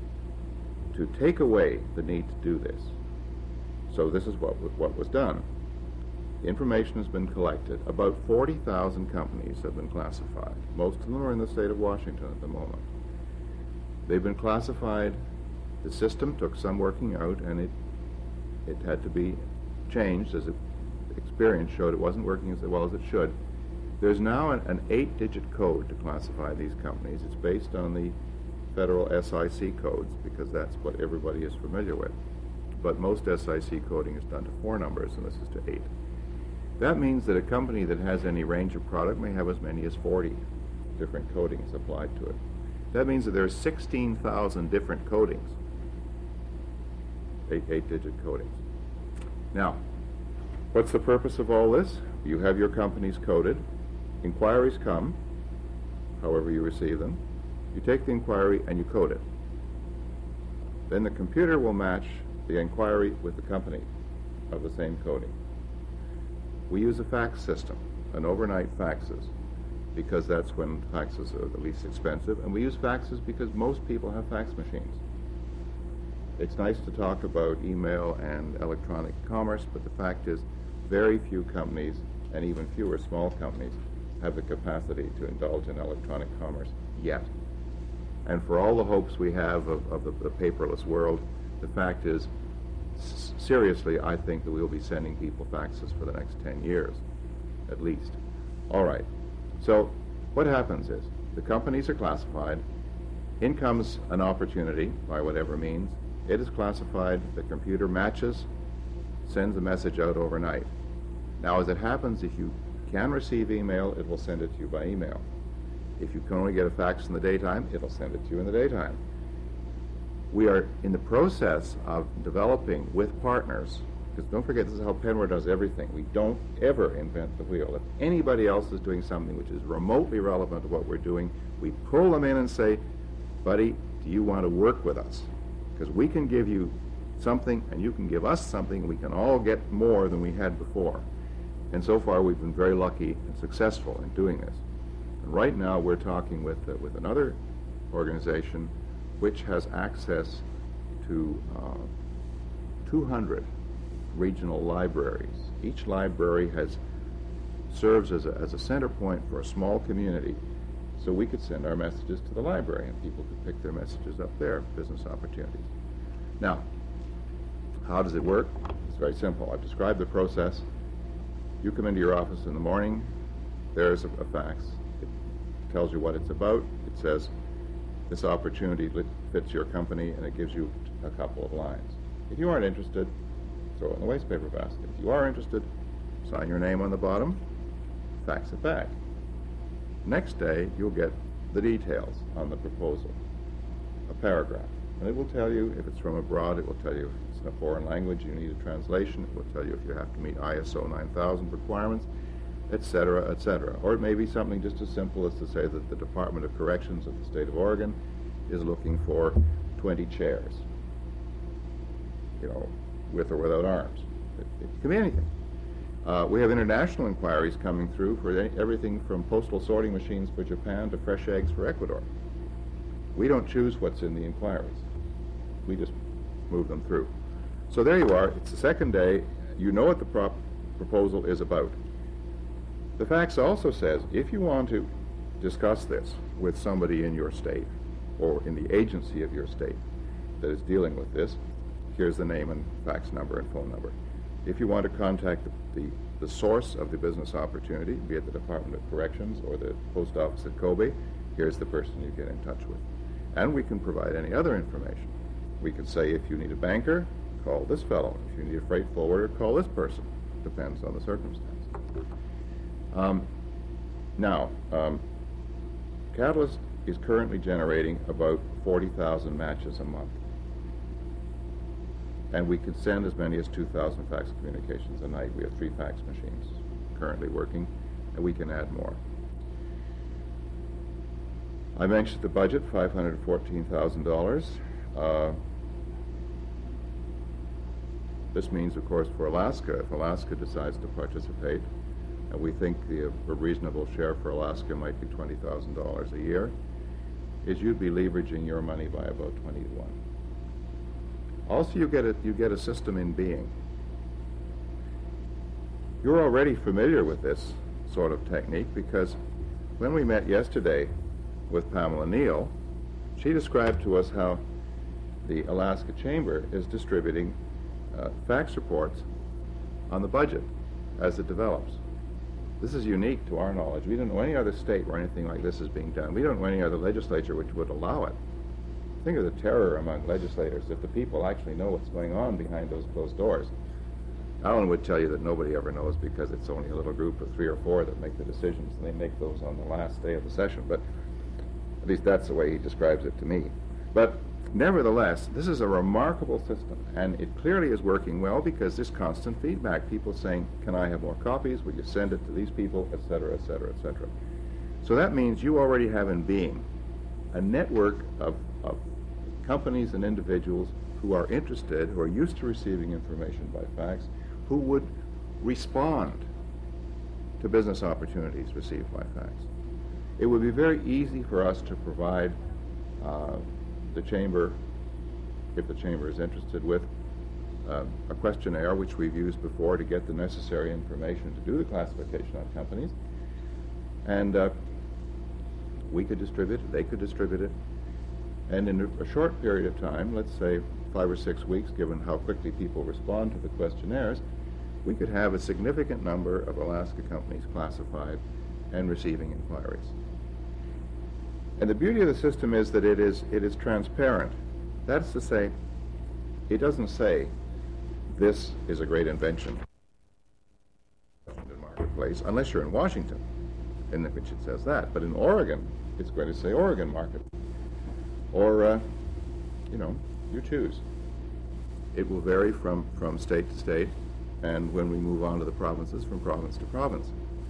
to take away the need to do this. So this is what, what was done. Information has been collected. About forty thousand companies have been classified. Most of them are in the state of Washington at the moment. They've been classified. The system took some working out, and it it had to be changed as it, experience showed it wasn't working as well as it should. There's now an, an eight-digit code to classify these companies. It's based on the federal S I C codes because that's what everybody is familiar with. But most S I C coding is done to four numbers, and this is to eight. That means that a company that has any range of product may have as many as forty different coatings applied to it. That means that there are sixteen thousand different coatings, eight, eight-digit coatings. Now, what's the purpose of all this? You have your companies coded. Inquiries come, however you receive them. You take the inquiry and you code it. Then the computer will match the inquiry with the company of the same coding. We use a fax system, an overnight faxes, because that's when faxes are the least expensive, and we use faxes because most people have fax machines. It's nice to talk about email and electronic commerce, but the fact is very few companies, and even fewer small companies, have the capacity to indulge in electronic commerce yet. And for all the hopes we have of, of the, the paperless world, the fact is, s seriously, I think that we will be sending people faxes for the next ten years, at least. All right. So what happens is, the companies are classified, in comes an opportunity, by whatever means, it is classified, the computer matches, sends a message out overnight. Now, as it happens, if you can receive email, it will send it to you by email. If you can only get a fax in the daytime, it'll send it to you in the daytime. We are in the process of developing with partners, because don't forget, this is how Penware does everything. We don't ever invent the wheel. If anybody else is doing something which is remotely relevant to what we're doing, we pull them in and say, buddy, do you want to work with us? Because we can give you something, and you can give us something, and we can all get more than we had before. And so far, we've been very lucky and successful in doing this. And right now, we're talking with, uh, with another organization which has access to uh, two hundred regional libraries. Each library has serves as a, as a center point for a small community. So we could send our messages to the library, and people could pick their messages up there, business opportunities. Now, how does it work? It's very simple. I've described the process. You come into your office in the morning, there's a, a fax. It tells you what it's about. It says, this opportunity fits your company, and it gives you a couple of lines. If you aren't interested, throw it in the waste paper basket. If you are interested, sign your name on the bottom, fax it back. Next day, you'll get the details on the proposal, a paragraph. And it will tell you if it's from abroad, it will tell you if it's in a foreign language, you need a translation, it will tell you if you have to meet I S O nine thousand requirements, et cetera, et cetera. Or it may be something just as simple as to say that the Department of Corrections of the state of Oregon is looking for twenty chairs, you know, with or without arms. It, it can be anything. Uh, we have international inquiries coming through for any, everything from postal sorting machines for Japan to fresh eggs for Ecuador. We don't choose what's in the inquiries. We just move them through. So there you are. It's the second day. You know what the prop proposal is about. The fax also says, if you want to discuss this with somebody in your state or in the agency of your state that is dealing with this, here's the name and fax number and phone number. If you want to contact the, the, the source of the business opportunity, be it the Department of Corrections or the post office at Kobe, here's the person you get in touch with. And we can provide any other information. We could say, if you need a banker, call this fellow. If you need a freight forwarder, call this person. Depends on the circumstance. Um, now, um, Catalyst is currently generating about forty thousand matches a month. And we could send as many as two thousand fax communications a night. We have three fax machines currently working, and we can add more. I mentioned the budget, five hundred fourteen thousand dollars. Uh, this means, of course, for Alaska, if Alaska decides to participate, and we think the, a reasonable share for Alaska might be twenty thousand dollars a year, is you'd be leveraging your money by about twenty to one. Also, you get a, you get a system in being. You're already familiar with this sort of technique because when we met yesterday with Pamela Neal, she described to us how the Alaska Chamber is distributing uh, fax reports on the budget as it develops. This is unique to our knowledge. We don't know any other state where anything like this is being done. We don't know any other legislature which would allow it. Think of the terror among legislators if the people actually know what's going on behind those closed doors. Alan would tell you that nobody ever knows because it's only a little group of three or four that make the decisions, and they make those on the last day of the session. But at least that's the way he describes it to me. But nevertheless, this is a remarkable system, and it clearly is working well because there's constant feedback. People saying, can I have more copies? Will you send it to these people, et cetera, et cetera, et cetera. So that means you already have in being a network of, of companies and individuals who are interested, who are used to receiving information by fax, who would respond to business opportunities received by fax. It would be very easy for us to provide uh, the Chamber, if the Chamber is interested, with uh, a questionnaire, which we've used before to get the necessary information to do the classification on companies. And uh, we could distribute it, they could distribute it, and in a, a short period of time, let's say five or six weeks, given how quickly people respond to the questionnaires, we could have a significant number of Alaska companies classified and receiving inquiries. And the beauty of the system is that it is, it is transparent. That's to say, it doesn't say, this is a great invention in the marketplace, unless you're in Washington, in which it says that. But in Oregon, it's going to say Oregon market. Or, uh, you know, you choose. It will vary from, from state to state, and when we move on to the provinces, from province to province.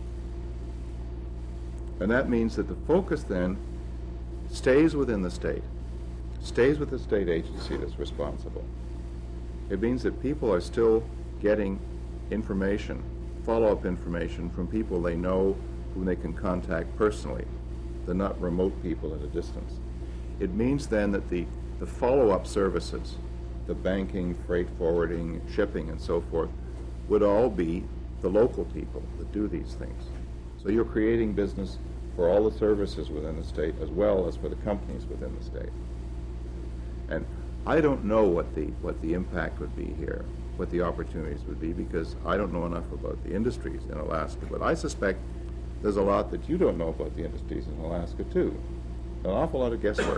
And that means that the focus then stays within the state, stays with the state agency that's responsible. It means that people are still getting information, follow-up information from people they know whom they can contact personally. They're not remote people at a distance. It means then that the, the follow-up services, the banking, freight forwarding, shipping, and so forth, would all be the local people that do these things. So you're creating business for all the services within the state as well as for the companies within the state. And I don't know what the, what the impact would be here, what the opportunities would be, because I don't know enough about the industries in Alaska, but I suspect there's a lot that you don't know about the industries in Alaska too. An awful lot of guesswork.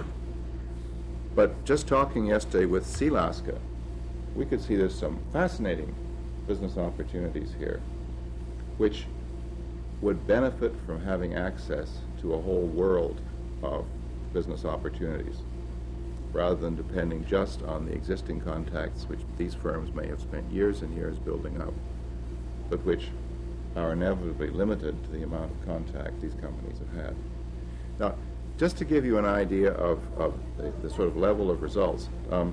But just talking yesterday with Sealaska, we could see there's some fascinating business opportunities here, which would benefit from having access to a whole world of business opportunities, rather than depending just on the existing contacts which these firms may have spent years and years building up, but which are inevitably limited to the amount of contact these companies have had. Now, just to give you an idea of, of the, the sort of level of results, um,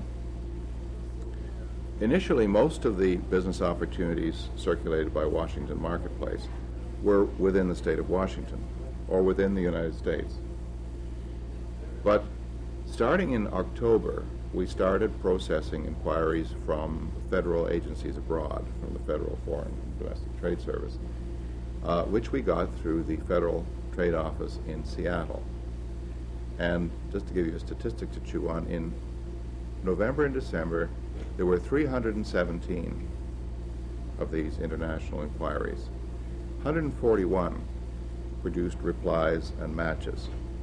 initially most of the business opportunities circulated by Washington Marketplace were within the state of Washington or within the United States. But starting in October, we started processing inquiries from federal agencies abroad, from the Federal Foreign and Domestic Trade Service, uh, which we got through the Federal Trade Office in Seattle. And just to give you a statistic to chew on, in November and December, there were three hundred seventeen of these international inquiries. one hundred forty-one produced replies and matches.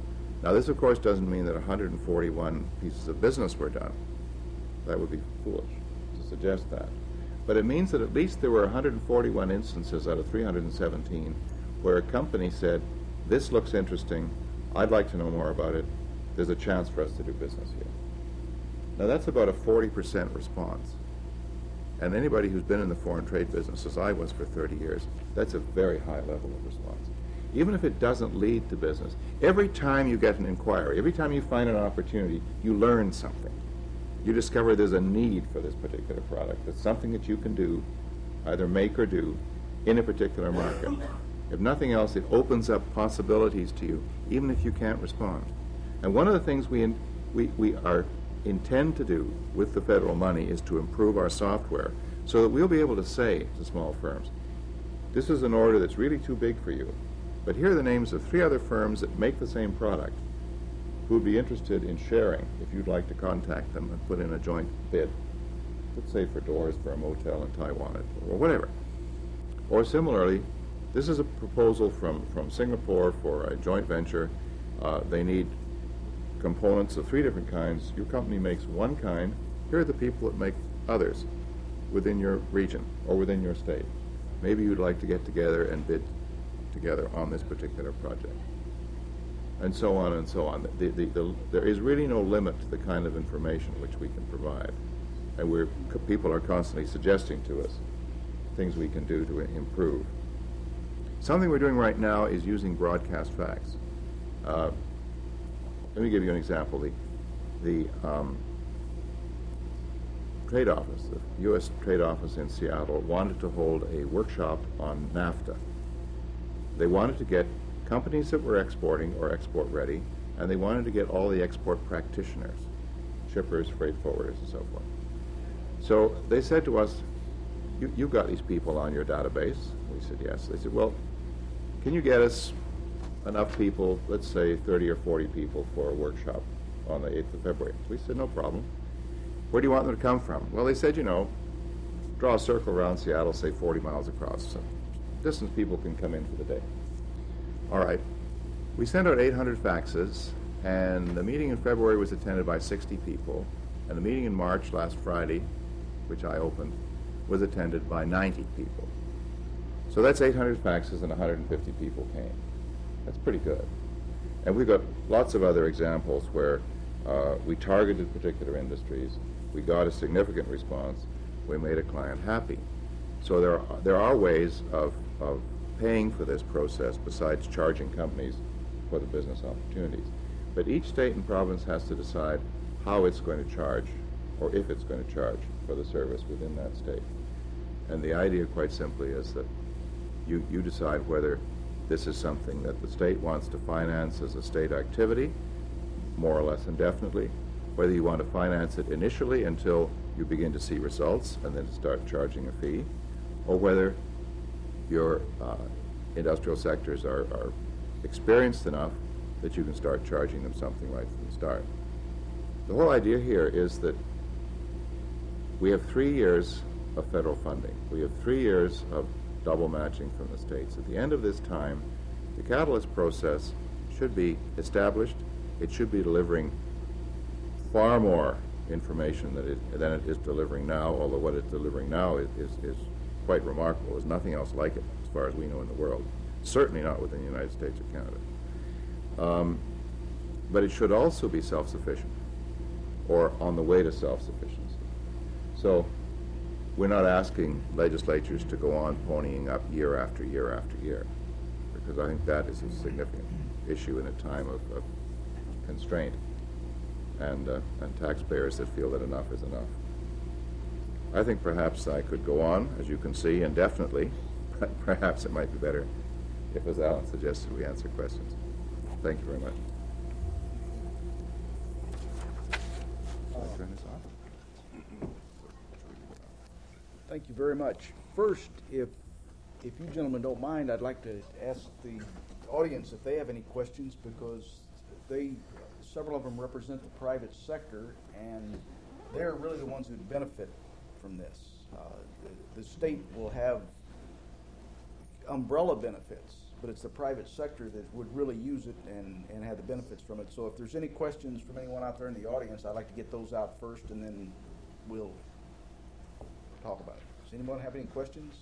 Now, this, of course, doesn't mean that one hundred forty-one pieces of business were done. That would be foolish to suggest that. But it means that at least there were one hundred forty-one instances out of three hundred seventeen where a company said, this looks interesting, I'd like to know more about it, there's a chance for us to do business here. Now, that's about a forty percent response. And anybody who's been in the foreign trade business, as I was for thirty years, that's a very high level of response. Even if it doesn't lead to business, every time you get an inquiry, every time you find an opportunity, you learn something. You discover there's a need for this particular product. It's something that you can do, either make or do, in a particular market. If nothing else, it opens up possibilities to you, even if you can't respond. And one of the things we, in, we, we are intend to do with the federal money is to improve our software so that we'll be able to say to small firms, this is an order that's really too big for you, but here are the names of three other firms that make the same product who would be interested in sharing if you'd like to contact them and put in a joint bid. Let's say for doors for a motel in Taiwan or whatever. Or similarly, this is a proposal from, from Singapore for a joint venture. Uh, they need components of three different kinds. Your company makes one kind. Here are the people that make others within your region or within your state. Maybe you'd like to get together and bid together on this particular project. And so on and so on. The, the, the, there is really no limit to the kind of information which we can provide. And we're, people are constantly suggesting to us things we can do to improve. Something we're doing right now is using broadcast facts. Uh, let me give you an example. The, the um, trade office, the U S Trade Office in Seattle, wanted to hold a workshop on NAFTA. They wanted to get companies that were exporting or export ready, and they wanted to get all the export practitioners, shippers, freight forwarders, and so forth. So they said to us, you, you've got these people on your database. We said, yes. They said, well, can you get us enough people, let's say thirty or forty people for a workshop on the eighth of February? We said, no problem. Where do you want them to come from? Well, they said, you know, draw a circle around Seattle, say forty miles across. So distance people can come in for the day. All right. We sent out eight hundred faxes, and the meeting in February was attended by sixty people, and the meeting in March, last Friday, which I opened, was attended by ninety people. So that's eight hundred faxes and one hundred fifty people came. That's pretty good. And we've got lots of other examples where uh, we targeted particular industries, we got a significant response, we made a client happy. So there are, there are ways of, of paying for this process besides charging companies for the business opportunities. But each state and province has to decide how it's going to charge, or if it's going to charge for the service within that state. And the idea, quite simply, is that you, you decide whether this is something that the state wants to finance as a state activity, more or less indefinitely, whether you want to finance it initially until you begin to see results and then start charging a fee, or whether your uh, industrial sectors are, are experienced enough that you can start charging them something right from the start. The whole idea here is that we have three years of federal funding. We have three years of double matching from the states. At the end of this time, the Catalyst process should be established. It should be delivering far more information than it, than it is delivering now, although what it's delivering now is, is, is quite remarkable. There's nothing else like it, as far as we know, in the world. Certainly not within the United States or Canada. Um, but it should also be self-sufficient, or on the way to self-sufficiency. So we're not asking legislatures to go on ponying up year after year after year, because I think that is a significant issue in a time of, of constraint and, uh, and taxpayers that feel that enough is enough. I think perhaps I could go on, as you can see, indefinitely, but perhaps it might be better if, as Alan suggested, we answer questions. Thank you very much. Turn this off? Thank you very much. First, if if you gentlemen don't mind, I'd like to ask the audience if they have any questions, because they, several of them represent the private sector, and they're really the ones who benefit from this. Uh, the, the state will have umbrella benefits but it's the private sector that would really use it and, and have the benefits from it. So if there's any questions from anyone out there in the audience, I'd like to get those out first, and then we'll talk about it. Does anyone have any questions?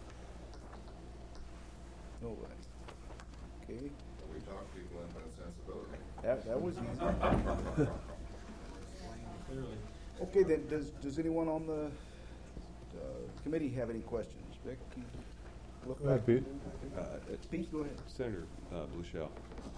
No. Okay. We talk people into sensibility. That, that was easy. Okay, then, does, does anyone on the uh, committee have any questions? Vic, you look Go ahead, back. Pete. Uh, Pete, go ahead. Senator uh, Bluchel,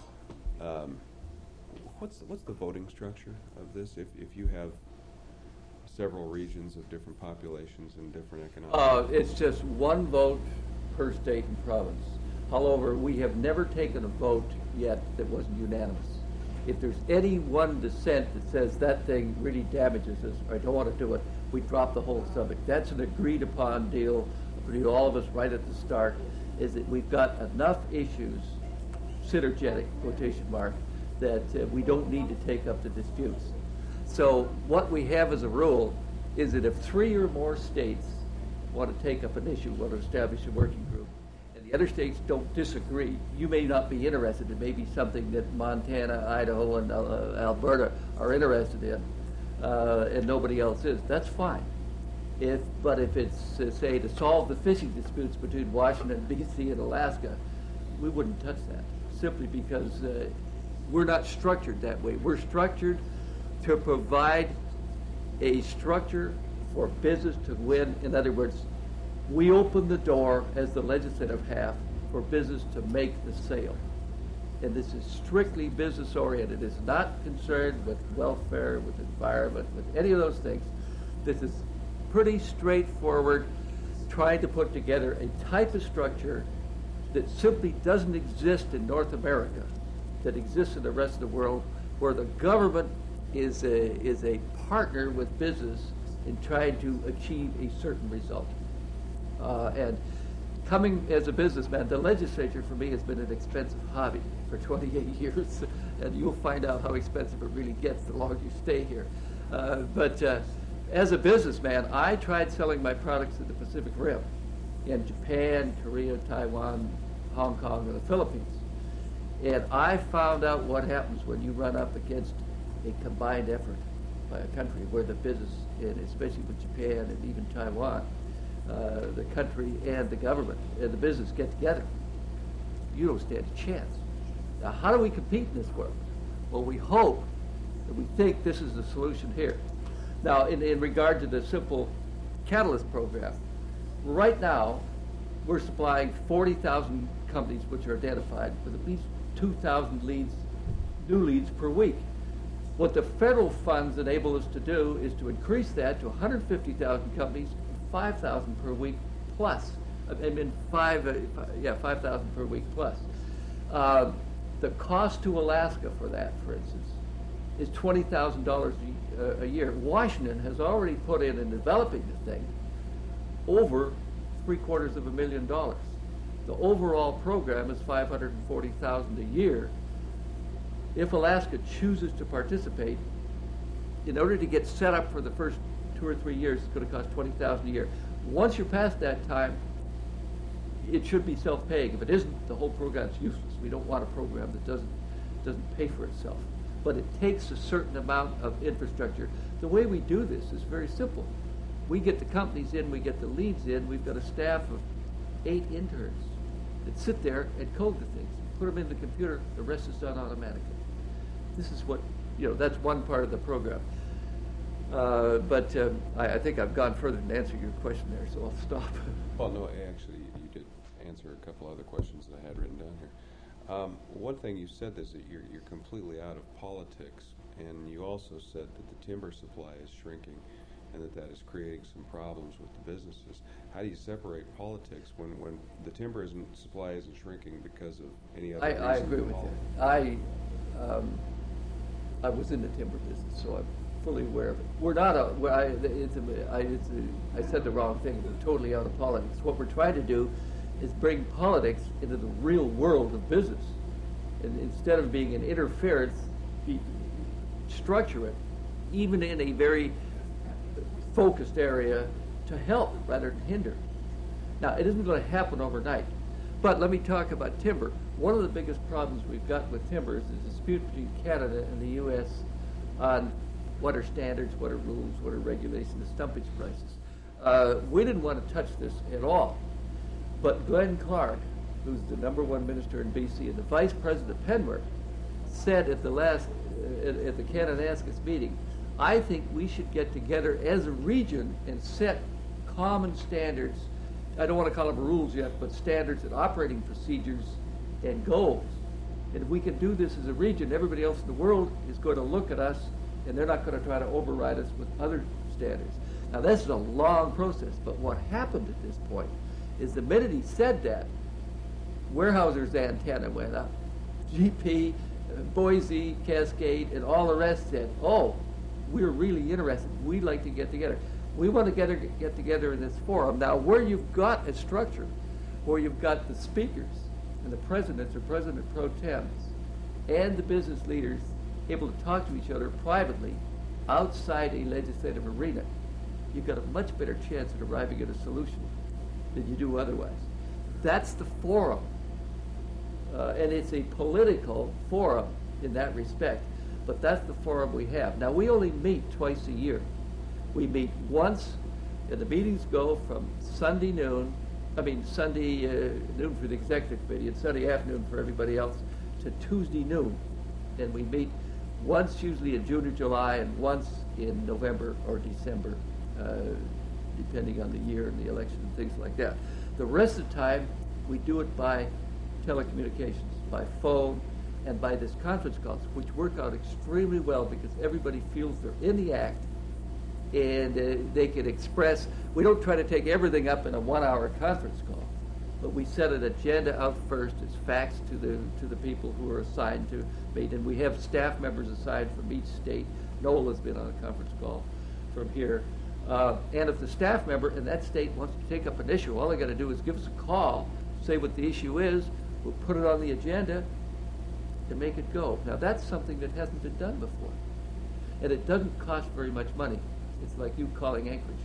um, what's what's the voting structure of this? If if you have several regions of different populations and different economic. Uh, it's just one vote per state and province. However, we have never taken a vote yet that wasn't unanimous. If there's any one dissent that says that thing really damages us, or I don't want to do it, we drop the whole subject. That's an agreed upon deal between all of us right at the start, is that we've got enough issues, synergetic, quotation mark, that uh, we don't need to take up the disputes. So what we have as a rule is that if three or more states want to take up an issue, want to establish a working group, and the other states don't disagree, you may not be interested. It may be something that Montana, Idaho, and uh, Alberta are interested in, uh, and nobody else is. That's fine. If, but if it's, uh, say, to solve the fishing disputes between Washington, B C, and Alaska, we wouldn't touch that, simply because uh, we're not structured that way. We're structured to provide a structure for business to win. In other words, we open the door as the legislative half for business to make the sale. And this is strictly business oriented. It's not concerned with welfare, with environment, with any of those things. This is pretty straightforward, trying to put together a type of structure that simply doesn't exist in North America, that exists in the rest of the world, where the government is a, is a partner with business in trying to achieve a certain result. Uh, and coming as a businessman, the legislature for me has been an expensive hobby for twenty-eight years, and you'll find out how expensive it really gets the longer you stay here. Uh, but uh, as a businessman, I tried selling my products in the Pacific Rim, in Japan, Korea, Taiwan, Hong Kong, and the Philippines. And I found out what happens when you run up against a combined effort by a country where the business, and especially with Japan and even Taiwan, uh, the country and the government and the business get together. You don't stand a chance. Now, how do we compete in this world? Well, we hope that we think this is the solution here. Now, in, in regard to the simple catalyst program, right now, we're supplying forty thousand companies which are identified with at least two thousand leads, new leads per week. What the federal funds enable us to do is to increase that to one hundred fifty thousand companies, five thousand per week plus. I mean, five, uh, yeah, five thousand per week plus. Uh, the cost to Alaska for that, for instance, is twenty thousand dollars a year. Washington has already put in, in developing the thing, over three quarters of a million dollars. The overall program is five hundred forty thousand dollars a year. If Alaska chooses to participate, in order to get set up for the first two or three years, it's going to cost twenty thousand dollars a year. Once you're past that time, it should be self-paying. If it isn't, the whole program's useless. We don't want a program that doesn't doesn't pay for itself. But it takes a certain amount of infrastructure. The way we do this is very simple. We get the companies in, we get the leads in. We've got a staff of eight interns that sit there and code the things. Put them in the computer. The rest is done automatically. This is what, you know, that's one part of the program. Uh, but um, I, I think I've gone further than answer your question there, so I'll stop. Well, no, actually, you did answer a couple other questions that I had written down here. Um, one thing you said is that you're, you're completely out of politics, and you also said that the timber supply is shrinking and that that is creating some problems with the businesses. How do you separate politics when, when the timber isn't, supply isn't shrinking because of any other I, reason? I agree with you. I, um, I was in the timber business, so I'm fully aware of it. We're not, a, we're, I, it's a, I, it's a, I said the wrong thing. We're totally out of politics. What we're trying to do is bring politics into the real world of business. And instead of being an interference, be, structure it, even in a very focused area, to help rather than hinder. Now, it isn't going to happen overnight, But let me talk about timber. One of the biggest problems we've got with timber is the dispute between Canada and the U S on what are standards, what are rules, what are regulations, stumpage prices. Uh, we didn't want to touch this at all. But Glenn Clark, who's the number one minister in B C and the vice president of Penworth, said at the last, uh, at, at the Kananaskis meeting, I think we should get together as a region and set common standards. I don't want to call them rules yet, but standards and operating procedures and goals. And if we can do this as a region, everybody else in the world is going to look at us, and they're not going to try to override us with other standards. Now, this is a long process, but what happened at this point is the minute he said that, Weyerhaeuser's antenna went up. G P, uh, Boise, Cascade, and all the rest said, oh, we're really interested. We'd like to get together. We want to get, get together in this forum. Now, where you've got a structure, where you've got the speakers and the presidents or president pro tems and the business leaders able to talk to each other privately outside a legislative arena, you've got a much better chance at arriving at a solution than you do otherwise. That's the forum. Uh, and it's a political forum in that respect, but that's the forum we have. Now, we only meet twice a year. We meet once, and the meetings go from Sunday noon, I mean Sunday uh, noon for the executive committee and Sunday afternoon for everybody else, to Tuesday noon. And we meet once usually in June or July and once in November or December, uh, depending on the year and the election and things like that. The rest of the time, we do it by telecommunications, by phone, and by this conference calls, which work out extremely well because everybody feels they're in the act and uh, they can express. We don't try to take everything up in a one-hour conference call, but we set an agenda out first as facts to the to the people who are assigned to meet, and we have staff members assigned from each state. Noel has been on a conference call from here. Uh, and if the staff member in that state wants to take up an issue, all they got to do is give us a call, say what the issue is, we'll put it on the agenda, and make it go. Now, that's something that hasn't been done before. And it doesn't cost very much money. It's like you calling Anchorage.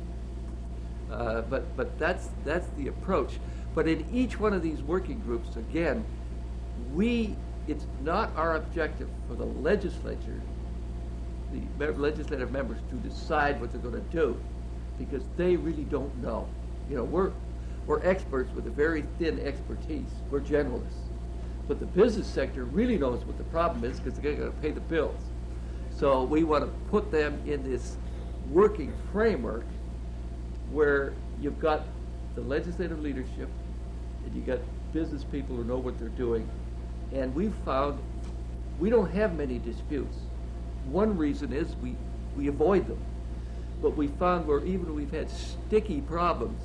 Uh, but but that's, that's the approach. But in each one of these working groups, again, we, it's not our objective for the legislature, the legislative members, to decide what they're going to do, because they really don't know. You know, we're, we're experts with a very thin expertise. We're generalists. But the business sector really knows what the problem is because they're going to pay the bills. So we want to put them in this working framework where you've got the legislative leadership and you got business people who know what they're doing. And we've found we don't have many disputes. One reason is we, we avoid them. But we found where even we've had sticky problems,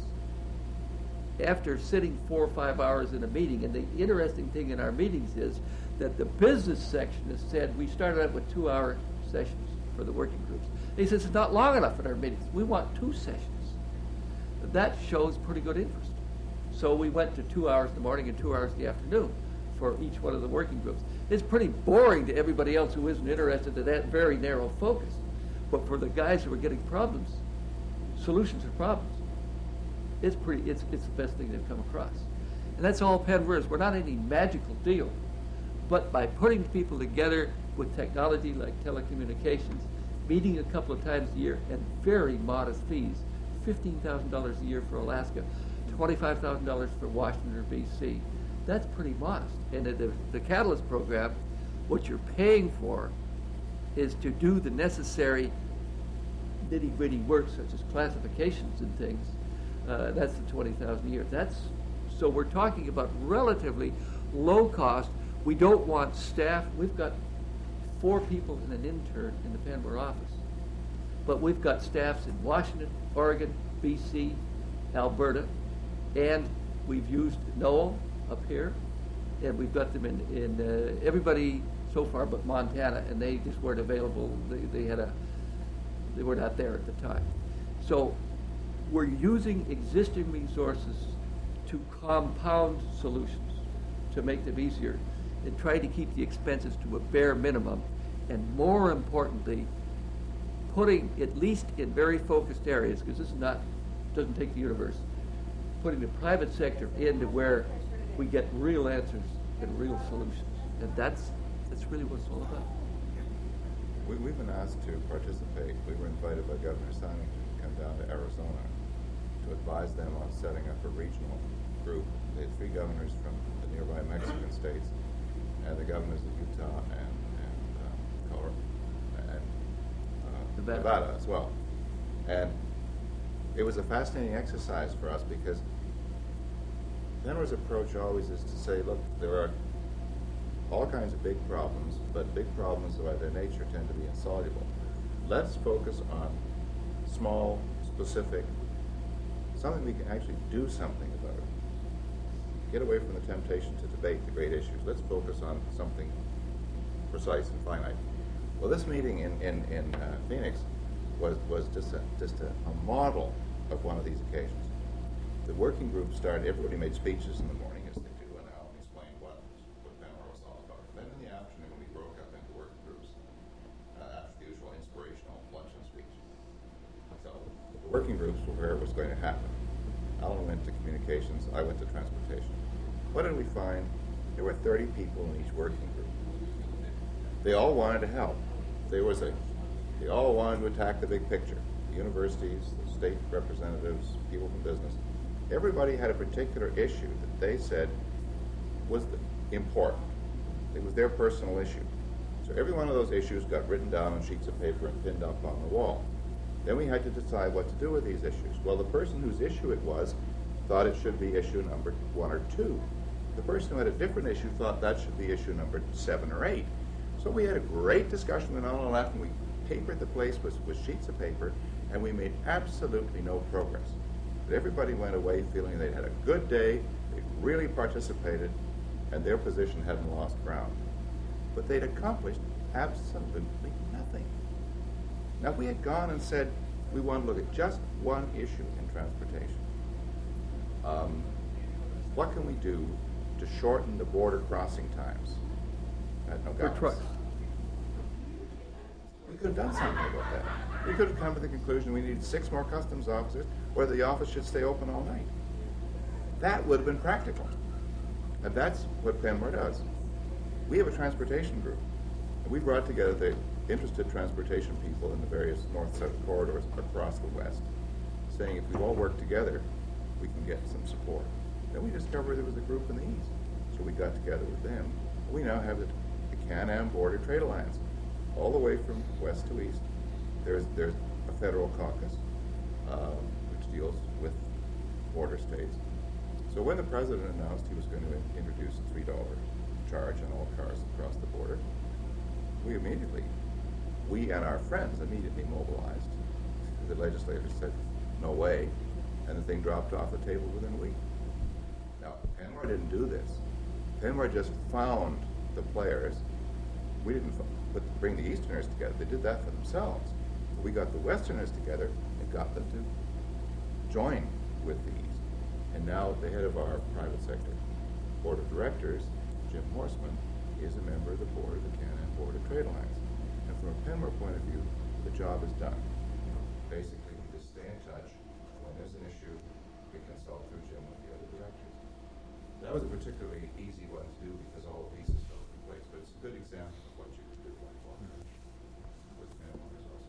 after sitting four or five hours in a meeting, and the interesting thing in our meetings is that the business section has said we started out with two-hour sessions for the working groups. He says it's not long enough in our meetings. We want two sessions. That shows pretty good interest. So we went to two hours in the morning and two hours in the afternoon for each one of the working groups. It's pretty boring to everybody else who isn't interested in that very narrow focus. But for the guys who are getting problems, solutions to problems, it's pretty. It's it's the best thing they've come across, and that's all Penworth is. We're not any magical deal, but by putting people together with technology like telecommunications, meeting a couple of times a year, and very modest fees, fifteen thousand dollars a year for Alaska, twenty-five thousand dollars for Washington or B C. That's pretty modest. And the, the Catalyst program, what you're paying for is to do the necessary nitty-gritty work, such as classifications and things. Uh, that's the twenty thousand a year. That's, so we're talking about relatively low cost. We don't want staff. We've got four people and an intern in the Penworth office. But we've got staffs in Washington, Oregon, B C, Alberta, and we've used Noel up here, and we've got them in, in uh, everybody so far but Montana, and they just weren't available. They, they had a, they were not there at the time. So we're using existing resources to compound solutions, to make them easier, and try to keep the expenses to a bare minimum, and more importantly, putting, at least in very focused areas, because this is not, doesn't take the universe, putting the private sector into where we get real answers and real solutions. And that's, that's really what it's all about. We, we've been asked to participate. We were invited by Governor Simon to come down to Arizona to advise them on setting up a regional group. They had three governors from the nearby Mexican states, and the governors of Utah and, and um, Colorado, and uh, Nevada. Nevada as well. And it was a fascinating exercise for us because Penmer's approach always is to say, look, there are all kinds of big problems, but big problems by their nature tend to be insoluble. Let's focus on small, specific, something we can actually do something about. Get away from the temptation to debate the great issues. Let's focus on something precise and finite. Well, this meeting in, in, in uh, Phoenix was, was just, a, just a, a model of one of these occasions. The working group started, everybody made speeches in the morning, as they do, and Alan explained what, what Penmer was all about. Then in the afternoon, we broke up into working groups uh, after the usual inspirational luncheon speech. So the working groups were where it was going to happen. Alan went to communications, I went to transportation. What did we find? There were thirty people in each working group. They all wanted to help. There was a, they all wanted to attack the big picture. The universities, the state representatives, people from business. Everybody had a particular issue that they said was the, important. It was their personal issue. So every one of those issues got written down on sheets of paper and pinned up on the wall. Then we had to decide what to do with these issues. Well, the person whose issue it was thought it should be issue number one or two. The person who had a different issue thought that should be issue number seven or eight. So we had a great discussion with on the left, and we papered the place with, with sheets of paper, and we made absolutely no progress. But everybody went away feeling they'd had a good day, they really participated, and their position hadn't lost ground. But they'd accomplished absolutely nothing. Now, if we had gone and said, we want to look at just one issue in transportation, um, what can we do to shorten the border crossing times at For Nogales? trucks. We could have done something about that. We could have come to the conclusion we needed six more customs officers, or the office should stay open all night. That would have been practical. And that's what Penmer does. We have a transportation group. And we brought together the interested transportation people in the various north-south corridors across the West, saying if we all work together, we can get some support. Then we discovered there was a group in the East. So we got together with them. We now have the, the Can-Am Border Trade Alliance, all the way from west to east. There's, there's a federal caucus, uh, which deals with border states. So when the president announced he was going to in- introduce a three dollar charge on all cars across the border, we immediately, we and our friends immediately mobilized. The legislators said, no way, and the thing dropped off the table within a week. Now, Penmer didn't do this. Penmer just found the players. We didn't f- put, bring the Easterners together. They did that for themselves. We got the Westerners together and got them to join with the East. And now the head of our private sector board of directors, Jim Horstman, is a member of the board of the Can-Am Border Trade Alliance. And from a Penmer point of view, the job is done. Basically, we just stay in touch. When there's an issue, we consult through Jim with the other directors. That was a particularly easy one to do because all the pieces fell in place, but it's a good example of what you could do going forward with Penmer also.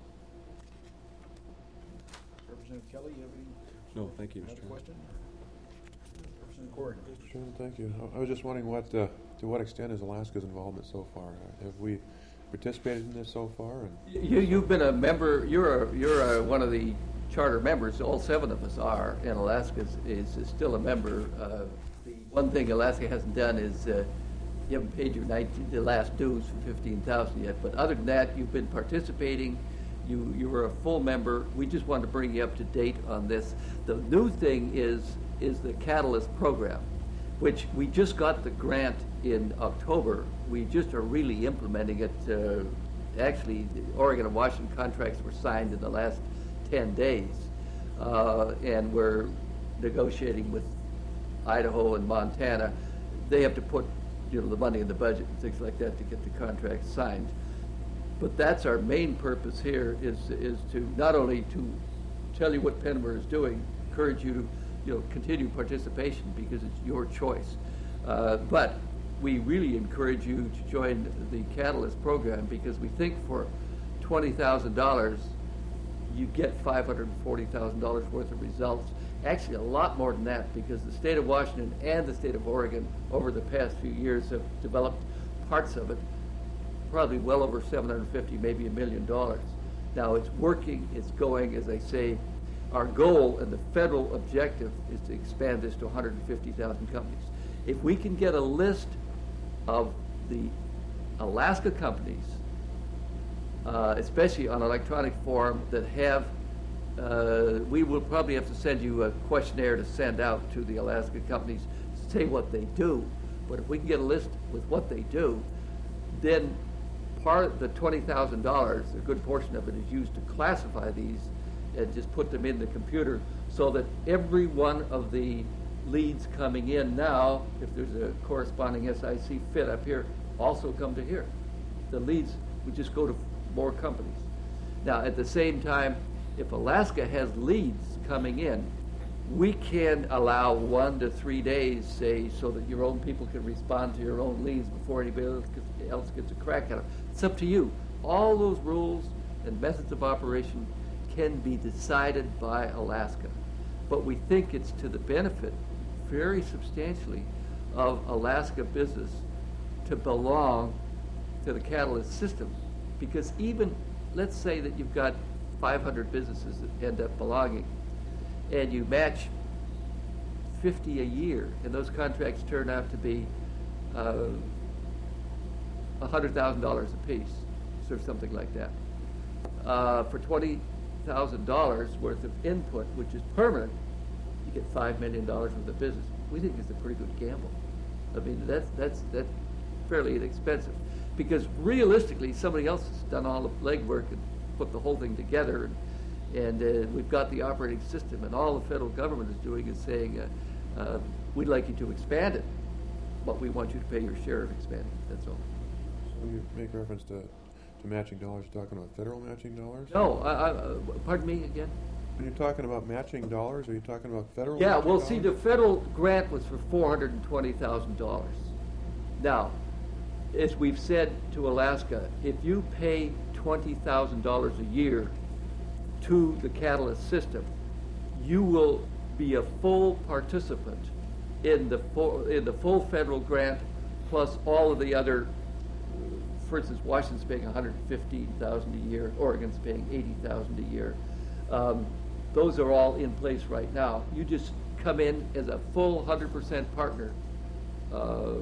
Representative Kelly, you have any No, thank you, other Mister Chairman. question? Representative Corrigan. Mister Chairman, thank you. I- I was just wondering what, uh, to what extent is Alaska's involvement so far? Uh, Have we participated in this so far? And You, you've been a member, you're a, you're a, one of the charter members, all seven of us are, and Alaska is, is still a member. Uh, the one thing Alaska hasn't done is, uh, you haven't paid your nineteen, the last dues for fifteen thousand yet, but other than that, you've been participating, you, you were a full member. We just wanted to bring you up to date on this. The new thing is, is the Catalyst program, which we just got the grant in October. We just are really implementing it. Uh, actually, the Oregon and Washington contracts were signed in the last ten days. Uh, and we're negotiating with Idaho and Montana. They have to put, you know, the money in the budget and things like that to get the contract signed. But that's our main purpose here, is, is to not only to tell you what Penmer is doing, encourage you to, you know, continue participation because it's your choice. Uh, but we really encourage you to join the Catalyst program because we think for twenty thousand dollars, you get five hundred forty thousand dollars worth of results. Actually, a lot more than that because the state of Washington and the state of Oregon over the past few years have developed parts of it, probably well over seven hundred fifty, maybe a million dollars. Now it's working, it's going, as I say. Our goal and the federal objective is to expand this to one hundred fifty thousand companies. If we can get a list of the Alaska companies, uh, especially on electronic form, that have, uh, we will probably have to send you a questionnaire to send out to the Alaska companies to say what they do. But if we can get a list with what they do, then part of the twenty thousand dollars, a good portion of it is used to classify these and just put them in the computer so that every one of the leads coming in now, if there's a corresponding S I C fit up here, also come to here. The leads would just go to more companies. Now, at the same time, if Alaska has leads coming in, we can allow one to three days, say, so that your own people can respond to your own leads before anybody else gets, else gets a crack at them. It's up to you. All those rules and methods of operation can be decided by Alaska. But we think it's to the benefit, very substantially, of Alaska business to belong to the Catalyst system. Because even, let's say that you've got five hundred businesses that end up belonging, and you match fifty a year, and those contracts turn out to be uh, one hundred thousand dollars apiece, or something like that. Uh, for twenty thousand dollars worth of input, which is permanent, you get five million dollars worth of business. We think it's a pretty good gamble. I mean, that's, that's, that's fairly inexpensive. Because realistically, somebody else has done all the legwork and put the whole thing together, and, and uh, we've got the operating system, and all the federal government is doing is saying, uh, uh, we'd like you to expand it, but we want you to pay your share of expanding it, that's all. So you make reference to, to matching dollars, you're talking about federal matching dollars? No, I, I, uh, pardon me again? When you're talking about matching dollars, are you talking about federal Yeah, matching well, dollars? see, the federal grant was for four hundred twenty thousand dollars. Now, as we've said to Alaska, if you pay twenty thousand dollars a year to the Catalyst system, you will be a full participant in the full, in the full federal grant, plus all of the other. For instance, Washington's paying one hundred fifteen thousand dollars a year. Oregon's paying eighty thousand dollars a year. Um, those are all in place right now. You just come in as a full one hundred percent partner uh,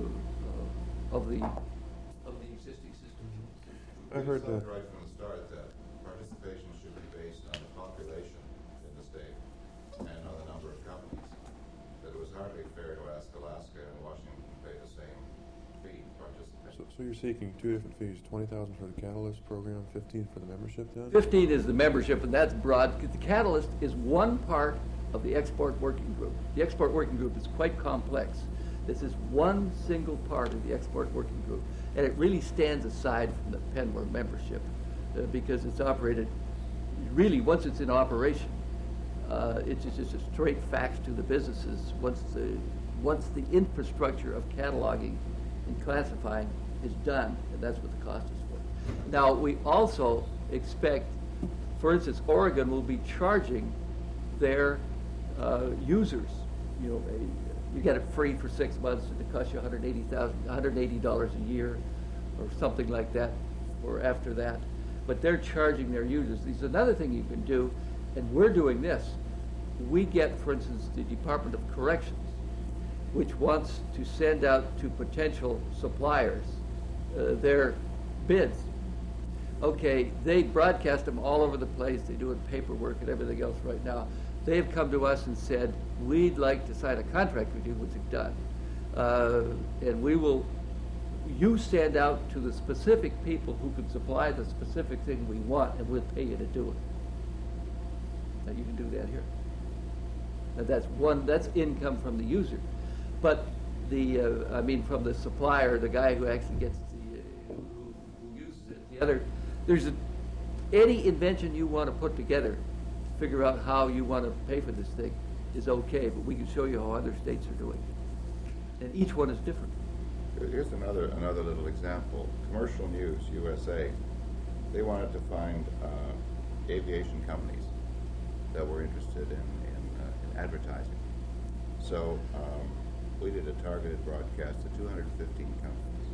uh, of the of the existing system. I heard We decided that. right from the start that participation should be based on the population in the state and on the number of companies. That it was hardly fair to ask Alaska and Washington to pay the same fee to participate. So, so you're seeking two different fees, twenty thousand for the Catalyst program, fifteen for the membership then? Fifteen is the membership, and that's broad, because the Catalyst is one part of the Export Working Group. The Export Working Group is quite complex. This is one single part of the Export Working Group, and it really stands aside from the Penware membership uh, because it's operated, really, once it's in operation, uh, it's just, just a straight fax to the businesses once the, once the infrastructure of cataloging and classifying is done, and that's what the cost is for. Now, we also expect, for instance, Oregon will be charging their uh, users, you know, a, you get it free for six months, and it costs you one hundred eighty thousand, one hundred eighty dollars a year, or something like that, or after that. But they're charging their users. There's another thing you can do, and we're doing this. We get, for instance, the Department of Corrections, which wants to send out to potential suppliers uh, their bids. Okay, they broadcast them all over the place. They do it paperwork and everything else right now. They've come to us and said, we'd like to sign a contract with you, which we've done. Uh, and we will, you send out to the specific people who can supply the specific thing we want, and we'll pay you to do it. Now, you can do that here. Now, that's one, that's income from the user. But the, uh, I mean, from the supplier, the guy who actually gets the, uh, who, who uses it, the other, there's a, any invention you want to put together, figure out how you want to pay for this thing is okay, but we can show you how other states are doing it. And each one is different. Here's another another little example. Commercial News U S A, they wanted to find uh, aviation companies that were interested in, in, uh, in advertising. So um, we did a targeted broadcast to two hundred fifteen companies,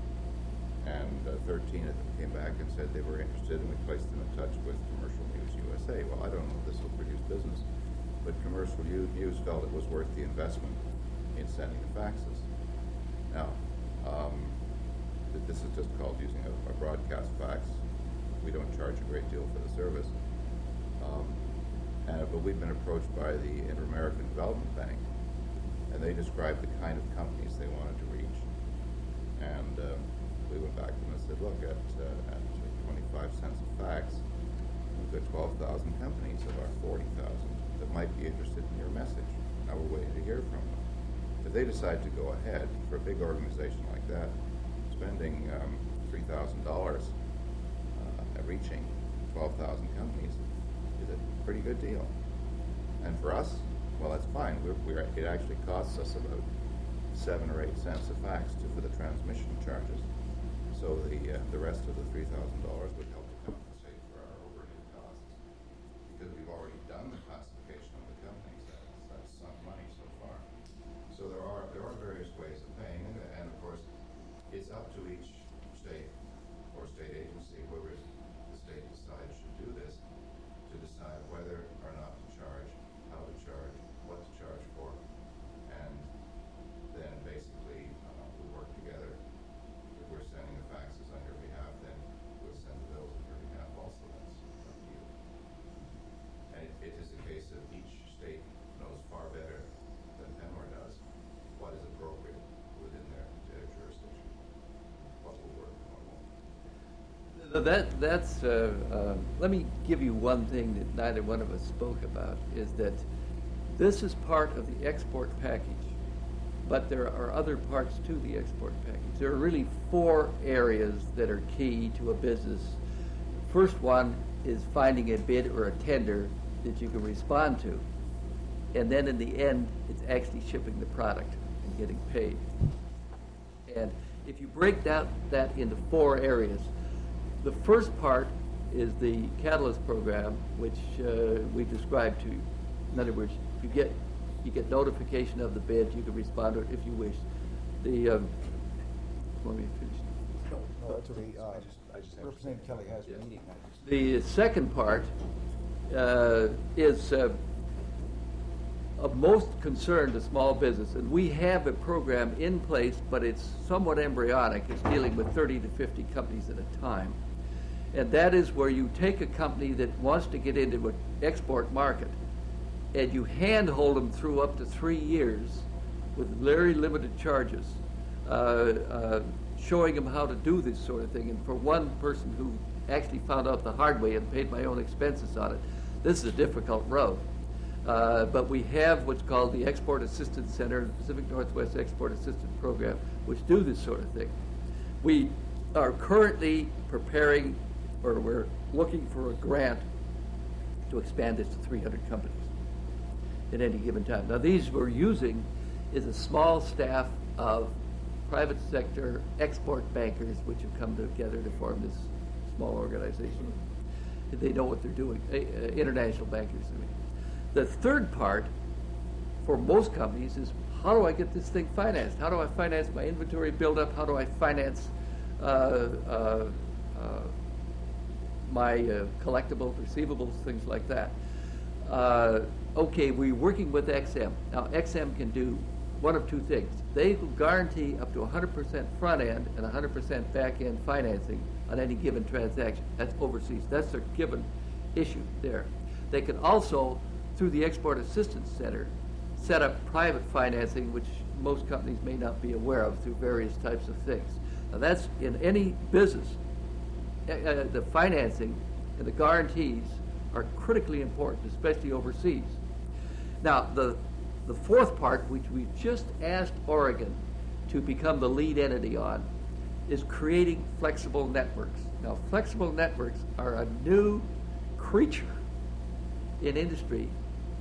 and uh, thirteen of them came back and said they were interested, and we placed them in touch with Commercial News U S A. Well, I don't know if this will produce business, but Commercial News felt it was worth the investment in sending the faxes. Now, um, th- this is just called using a, a broadcast fax. We don't charge a great deal for the service. Um, and, but we've been approached by the Inter-American Development Bank, and they described the kind of companies they wanted to reach. And uh, we went back to them and said, look, at, uh, at twenty-five cents a fax, we've got twelve thousand companies of our forty thousand that might be interested in your message. Now we're waiting to hear from them. If they decide to go ahead, for a big organization like that, spending um, three thousand dollars uh, reaching twelve thousand companies is a pretty good deal. And for us, well, that's fine. We're, we're, it actually costs us about seven or eight cents a fax to, for the transmission charges. So the uh, the rest of the three thousand dollars would help to compensate for our overhead costs, because we've already done the classification of the companies. That's, that's sunk money so far. So there are there are various ways of paying, and, and of course, it's up to each state or state agency, whoever the state decides should do this, to decide whether or not to charge, how to charge, what to charge for, and then basically uh, we work together. If we're sending the faxes on your behalf, then we'll send the bills on your behalf also. That's up to you. And it, it is a case of each state knows far better than Penmore does what is appropriate within their, their jurisdiction, what will work and what won't. That, that's, uh, uh, let me give you one thing that neither one of us spoke about, is that this is part of the export package, but there are other parts to the export package. There are really four areas that are key to a business. First one is finding a bid or a tender that you can respond to. And then in the end, it's actually shipping the product and getting paid. And if you break down that into four areas, the first part is the Catalyst program, which uh, we described to you. In other words, you get you get notification of the bid. You can respond to it if you wish. The um, let me finish. No, no, that's okay. Uh, Representative Kelly has a meeting. I just- The second part uh, is uh, of most concern to small business, and we have a program in place, but it's somewhat embryonic. It's dealing with thirty to fifty companies at a time. And that is where you take a company that wants to get into an export market, and you handhold them through up to three years with very limited charges, uh, uh, showing them how to do this sort of thing. And for one person who actually found out the hard way and paid my own expenses on it, this is a difficult road. Uh, but we have what's called the Export Assistance Center, the Pacific Northwest Export Assistance Program, which do this sort of thing. We are currently preparing, or we're looking for a grant to expand this to three hundred companies at any given time. Now, these we're using is a small staff of private sector export bankers, which have come together to form this small organization. They know what they're doing, uh, international bankers. I mean. The third part for most companies is, how do I get this thing financed? How do I finance my inventory buildup? How do I finance uh, uh, uh, my uh, collectibles, receivables, things like that? Uh, okay, we're working with X M. Now, X M can do one of two things. They will guarantee up to one hundred percent front end and one hundred percent back end financing on any given transaction. That's overseas. That's their given issue there. They can also, through the Export Assistance Center, set up private financing, which most companies may not be aware of, through various types of things. Now, that's in any business. Uh, the financing and the guarantees are critically important, especially overseas. Now, the, the fourth part, which we just asked Oregon to become the lead entity on, is creating flexible networks. Now, flexible networks are a new creature in industry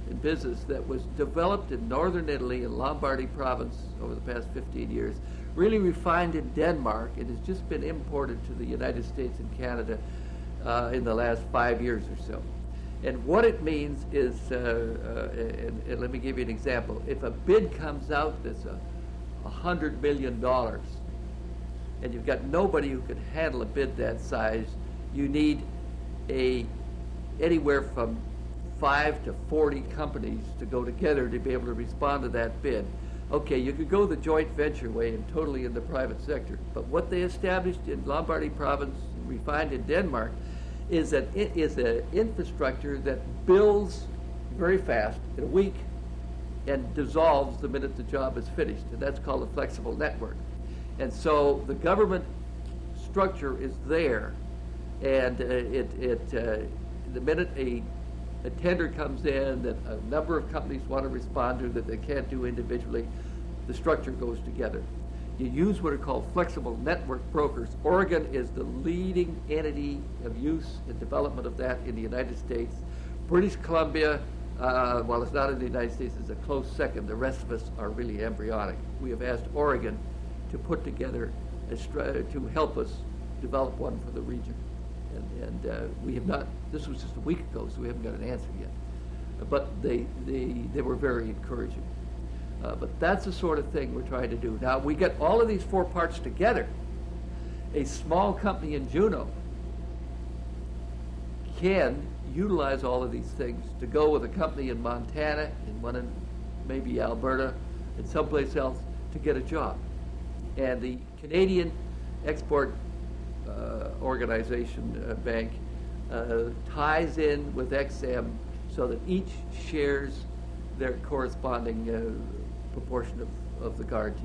in business that was developed in northern Italy in Lombardy province over the past fifteen years, really refined in Denmark, and has just been imported to the United States and Canada uh, in the last five years or so. And what it means is, uh, uh, and, and let me give you an example. If a bid comes out that's a, a hundred million dollars, and you've got nobody who can handle a bid that size, you need a anywhere from five to forty companies to go together to be able to respond to that bid. Okay, you could go the joint venture way and totally in the private sector, but what they established in Lombardy province, refined in Denmark, is that it is an infrastructure that builds very fast in a week and dissolves the minute the job is finished, and that's called a flexible network. And so the government structure is there, and uh, it, it uh, the minute a, a tender comes in that a number of companies want to respond to that they can't do individually, the structure goes together. You use what are called flexible network brokers. Oregon is the leading entity of use and development of that in the United States. British Columbia, uh, while it's not in the United States, is a close second. The rest of us are really embryonic. We have asked Oregon to put together a stra- to help us develop one for the region. And, and uh, we have not, this was just a week ago, so we haven't got an answer yet. But they, they, they were very encouraging. Uh, but that's the sort of thing we're trying to do. Now, we get all of these four parts together. A small company in Juneau can utilize all of these things to go with a company in Montana, and one in maybe Alberta, and someplace else to get a job. And the Canadian Export uh, Organization uh, Bank uh, ties in with X M so that each shares their corresponding uh, proportion of, of the guarantees.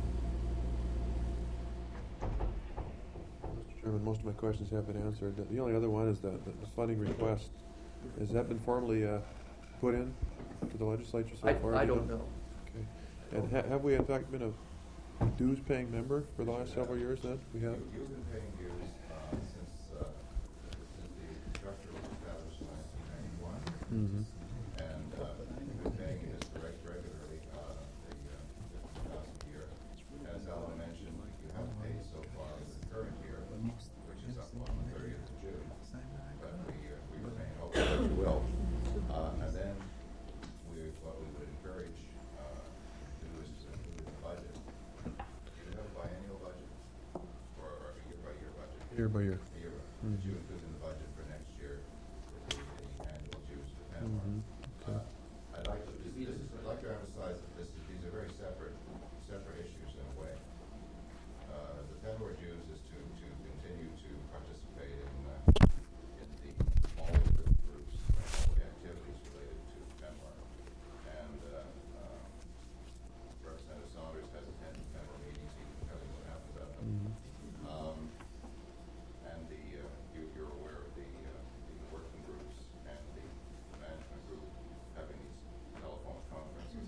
Mister Chairman, most of my questions have been answered. The only other one is the, the the funding request. Has that been formally uh, put in to the legislature so I, far? I Do you don't know. Okay. And ha- have we in fact been a dues-paying member for the last several years then? We have? You- You've been paying dues uh, since, uh, since the structure was established in nineteen ninety-one. Mm-hmm. And uh, you've been paying it reg- regularly, uh, the uh, fifty thousand a year. As Alan mentioned, you have paid so far in the current year, which is up on the thirtieth of June. But we, uh, we remain hopeful that you will. Uh, And then we, what we would encourage uh, to do is to include in the budget. Do you have a biennial budget or or a year-by-year budget? Year by year. A year, Mhm. that you include in the budget for next year, with the the annual dues to Penmar. Mhm. Okay. Uh, I'd like to, this this is, I'd like to emphasize that this, these are very separate, separate issues in a way. Uh, the Penmar dues is to, to continue to participate in, uh, in the, all of the groups, and all the activities related to Penmar. And, uh, uh, Representative Saunders has attended Penmar meetings, he can tell you what happens at them. Mhm. Um, and the, uh, you, you're aware of the, uh, the working groups and the management group having these telephone conferences.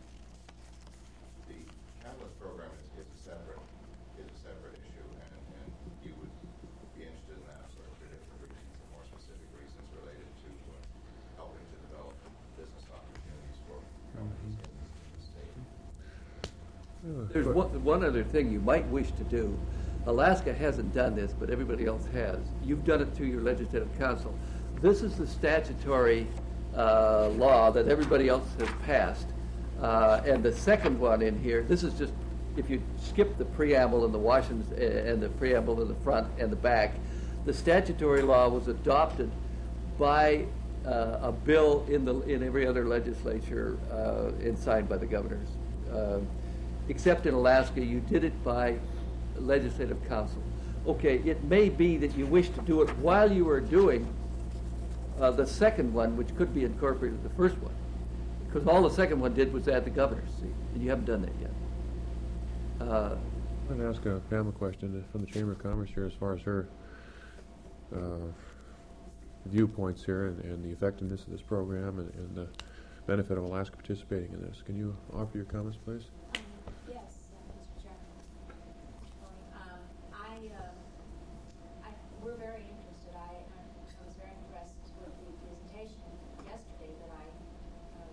The Catalyst program is, is a separate, is a separate issue, and, and you would be interested in that for, for different reasons, more specific reasons related to uh, helping to develop business opportunities for companies in the state. Uh, There's but- one, one other thing you might wish to do. Alaska hasn't done this, but everybody else has. You've done it through your legislative council. This is the statutory uh, law that everybody else has passed. Uh, and the second one in here, this is just, if you skip the preamble and the Washington, uh, and the preamble in the front and the back, the statutory law was adopted by uh, a bill in the in every other legislature uh, and signed by the governors. Uh, except in Alaska, you did it by legislative council. Okay, it may be that you wish to do it while you are doing uh, the second one, which could be incorporated with the first one, because all the second one did was add the governors, see, and you haven't done that yet. Uh, I'm going to ask a Pam a question from the Chamber of Commerce here as far as her uh, viewpoints here and, and the effectiveness of this program and, and the benefit of Alaska participating in this. Can you offer your comments, please? Yes, uh, Mister Chairman. Um, I, um, I, we're very interested. I, I was very impressed with the presentation yesterday that I uh,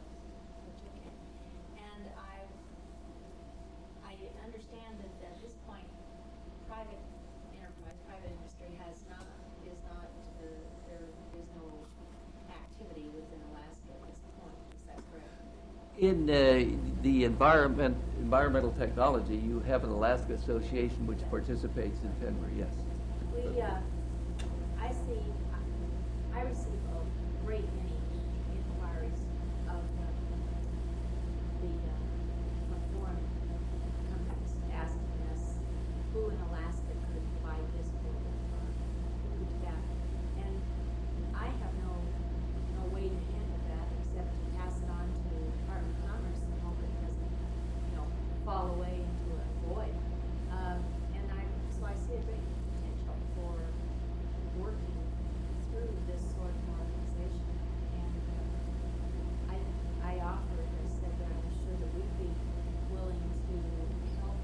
In uh, the environment, environmental technology, you have an Alaska Association which participates in FENWA, yes. We, uh, I see, I receive a great many inquiries of uh, the, uh, from foreign companies asking us who in Alaska could provide this for, or who could that. And I have no, no way to handle that except to pass it on to the Department of Commerce and hope it doesn't, you know, fall away into a void. Um, and I, so I see a great potential for working through this sort of organization. And uh, I, I offer, as I said, that I'm sure that we'd be willing to help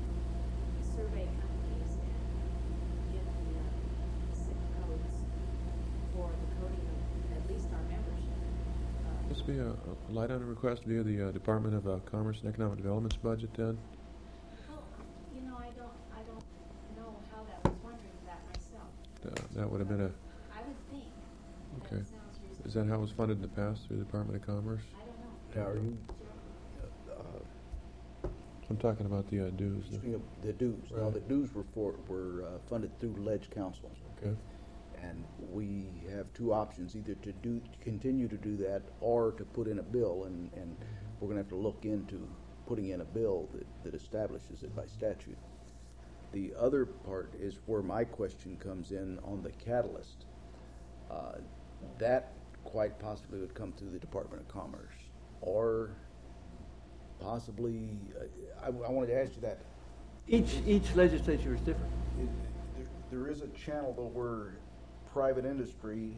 survey companies and get the uh, SIP codes for the coding of at least our membership. Uh, This be a, a light item request via the uh, Department of uh, Commerce and Economic Development's budget, then? Well, you know, I don't, I don't know how that was wondering that myself. Uh, that would have been a. I would think. Okay. That sounds reasonable. Is that how it was funded in the past through the Department of Commerce? I don't know. Now, are you, Joe? uh, I'm talking about the uh, dues. the- speaking of the dues, now Right. the dues were for, were uh, funded through Ledge Council. Okay. And we have two options, either to do, to continue to do that or to put in a bill, and, and we're gonna have to look into putting in a bill that, that establishes it by statute. The other part is where my question comes in on the catalyst. Uh, That quite possibly would come through the Department of Commerce, or possibly, uh, I, I wanted to ask you that. Each, each legislature is different. It- there- There is a channel though where private industry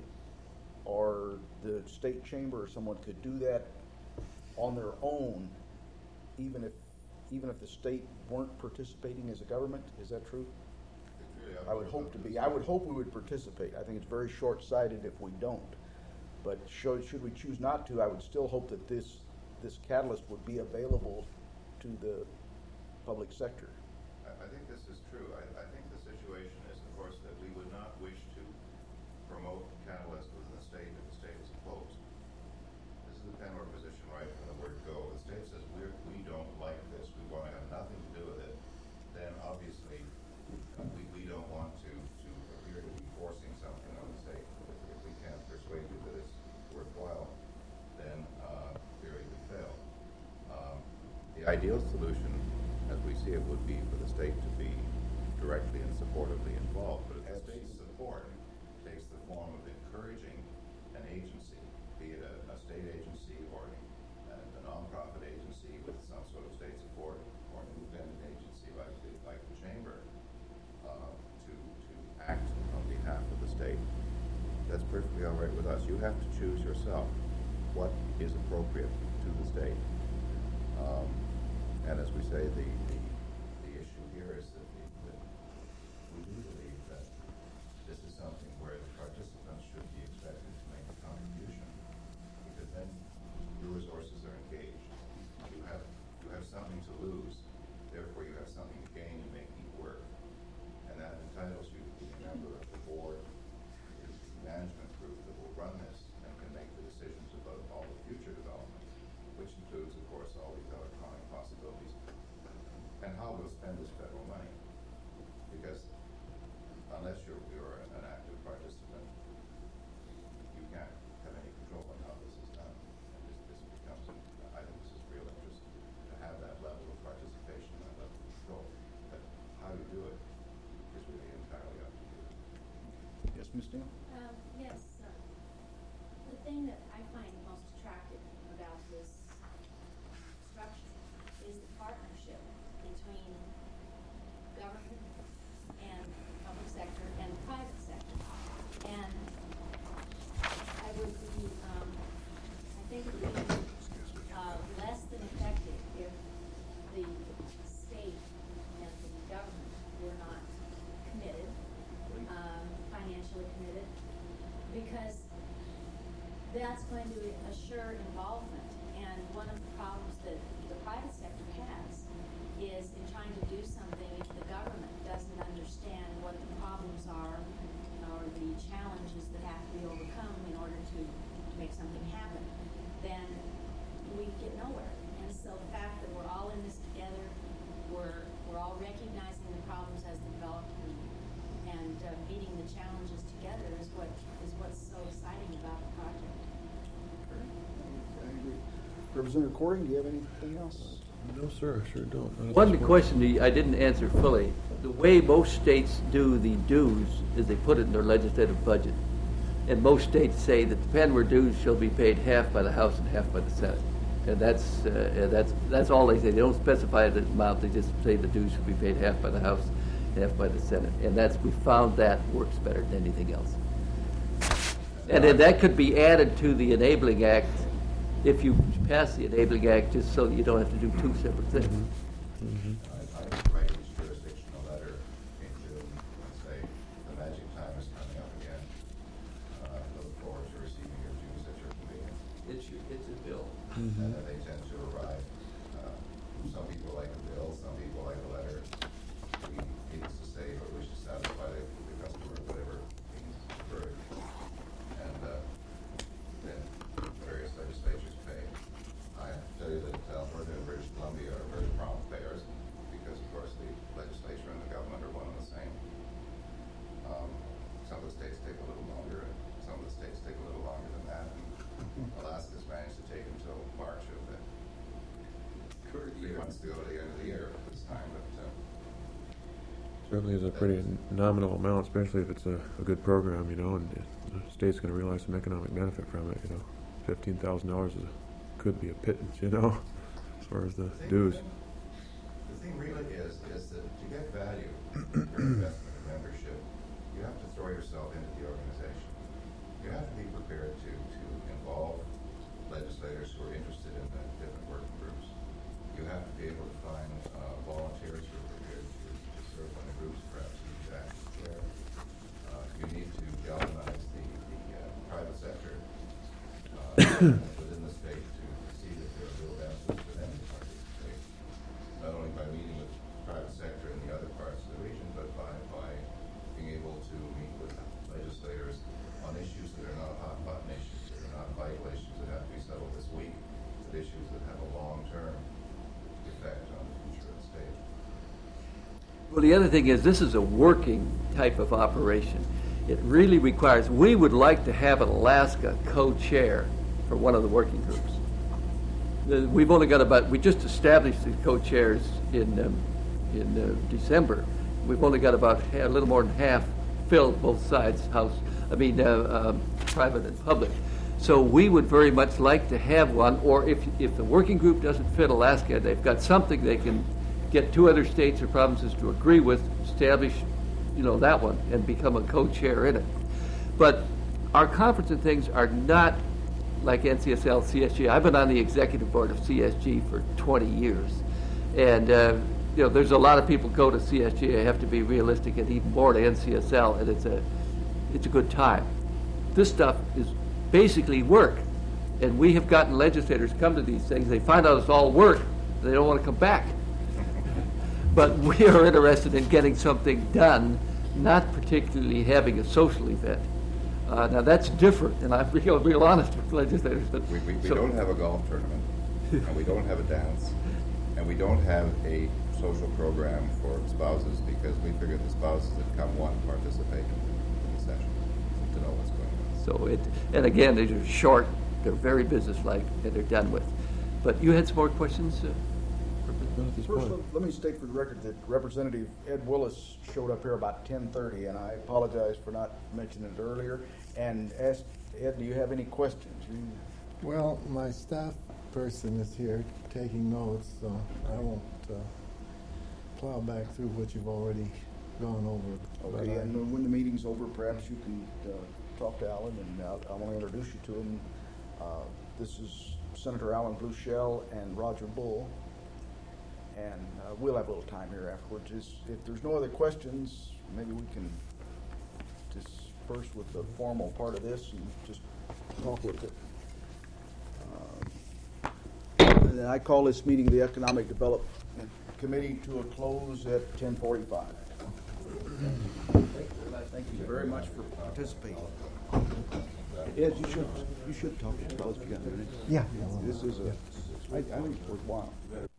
or the state chamber or someone could do that on their own, even if, even if the state weren't participating as a government. Is that true? I would hope to be. I would hope we would participate. I think it's very short-sighted if we don't. But should, should we choose not to, I would still hope that this, this catalyst would be available to the public sector. I, I think this is true. I, I think the situation is, of course, that we would not wish to promote Catalyst within the state if the state was opposed. This is the Penwar position right from the word go. The state says we're, we don't like this, we want to have nothing to do with it, then obviously uh, we, we don't want to, to appear to be forcing something on the state. If, if we can't persuade you that it's worthwhile, then uh, clearly we fail. Um, the ideal solution, as we see it, would be for the state to be directly and supportively involved. But if the state's support takes the form of encouraging an agency, be it a, a state agency or a, a nonprofit agency with some sort of state support, or an independent agency like the, like the chamber, uh, to, to act on behalf of the state, that's perfectly all right with us. You have to choose yourself what is appropriate to the state. Um, and as we say, the, the, the issue here is that, the, that we do believe that this is something where the participants should be expected to make a contribution, because then your resources are engaged. You have, you have something to lose, therefore you have something to gain in making it work. And that entitles you to be a member of the board, the management group that will run this and can make the decisions about all the future development, which includes, of course, all these electronic possibilities, and how we'll spend this federal money. Because unless you're, you're an active participant, you can't have any control on how this is done. And this, this becomes, I think this is real interest to have that level of participation, that level of control. But how you do it is really entirely up to you. Yes, Miz Neal? Um, yes, uh, the thing that I find most attractive about this structure is the partnership between government and public sector and private sector. And I would be, um, I think it would be, uh, less than effective if the state and the government were not committed, um, financially committed, because that's going to assure involvement. And one of the problems that the private sector has is in trying to do something, if the government doesn't understand what the problems are or the challenges that have to be overcome in order to, to make something happen, then we get nowhere. Representative Coring, do you have anything else? No, sir, I sure don't. Not at One this point. question that I didn't answer fully. The way most states do the dues is they put it in their legislative budget. And most states say that the Panwer dues shall be paid half by the House and half by the Senate. And that's, uh, and that's, that's all they say. They don't specify the amount, they just say the dues should be paid half by the House and half by the Senate. And that's, we found that works better than anything else. And then that could be added to the Enabling Act if you pass the Enabling Act, just so that you don't have to do two separate things. Mm-hmm. I, I write each jurisdictional letter into, let's say, the magic time is coming up again. Uh, look forward to receiving your dues at your convenience. It's, your- it's a bill. And then they tend to arrive. Uh, some people like a bill, some people like a letter. We, needless to say, but wish to satisfy the, the customer, whatever means preferred. And, uh, then various legislatures pay. I have to tell you that Alberta and British Columbia are very prompt payers, because of course the legislature and the government are one and the same. Um, some of the states take a little longer, and some of the states take a little longer than that. And Alaska's managed to take until March of the three months to go to the end of the year at this time, but, uh, Certainly is a pretty nominal amount, especially if it's a, a good program, you know, and it- the state's gonna realize some economic benefit from it, you know. Fifteen thousand dollars is, a- could be a pittance, you know, as far as the The thing- dues. The thing really is, is that to get value for your investment and membership, you have to throw yourself into the organization. You have to be prepared to, to involve legislators who are interested in the different working groups. You have to be able to find uh, volunteers who are prepared to, to serve on the groups, perhaps you act as chair. Uh, you need to galvanize the, the uh, private sector uh, within the state to see that there are real benefits for them to participate. Not only by meeting with the private sector in the other parts of the region, but by, by being able to meet with legislators on issues that are not hot button issues, that are not vital issues that have to be settled this week, but issues that have a long-term effect on the future of the state. Well, the other thing is, this is a working type of operation. It really requires, we would like to have an Alaska co-chair for one of the working groups. The- We've only got about, we just established the co-chairs in, um, in uh, December. We've only got about ha- a little more than half filled, both sides, House, I mean, uh, um, private and public. So we would very much like to have one, or if, if the working group doesn't fit Alaska, they've got something they can get two other states or provinces to agree with, establish, you know, that one, and become a co-chair in it. But our conference and things are not like N C S L, C S G. I've been on the executive board of C S G for twenty years. And, uh, you know, there's a lot of people go to C S G. I have to be realistic, and even more to N C S L, and it's a, it's a good time. This stuff is basically work. And we have gotten legislators come to these things. They find out it's all work. They don't want to come back. But we are interested in getting something done, not particularly having a social event. Uh, now, that's different, and I'm real, real honest with legislators. But We, we, we so- don't have a golf tournament, and we don't have a dance, and we don't have a social program for spouses, because we figure the spouses that come want to participate in the session, to know what's going on. So it, and again, these are short, they're very businesslike, and they're done with. But you had some more questions? Uh, Not at this First, point. let- let me state for the record that Representative Ed Willis showed up here about ten thirty, and I apologize for not mentioning it earlier. And asked, Ed, do you have any questions? You- Well, my staff person is here taking notes, so I won't uh, plow back through what you've already gone over. But Okay, I- and when the meeting's over, perhaps you can uh, talk to Alan, and I'll- I want to introduce you to him. Uh, This is Senator Alan Bluchel and Roger Bull. And uh, we'll have a little time here afterwards. Is- If there's no other questions, maybe we can disperse with the formal part of this and just talk with it. Um, And then I call this meeting of the Economic Development Committee to a close at ten forty-five. Thank you very much for participating. Ed, you should, you should talk to us if you got a minute. Yeah. This is a, I, I think it's worthwhile.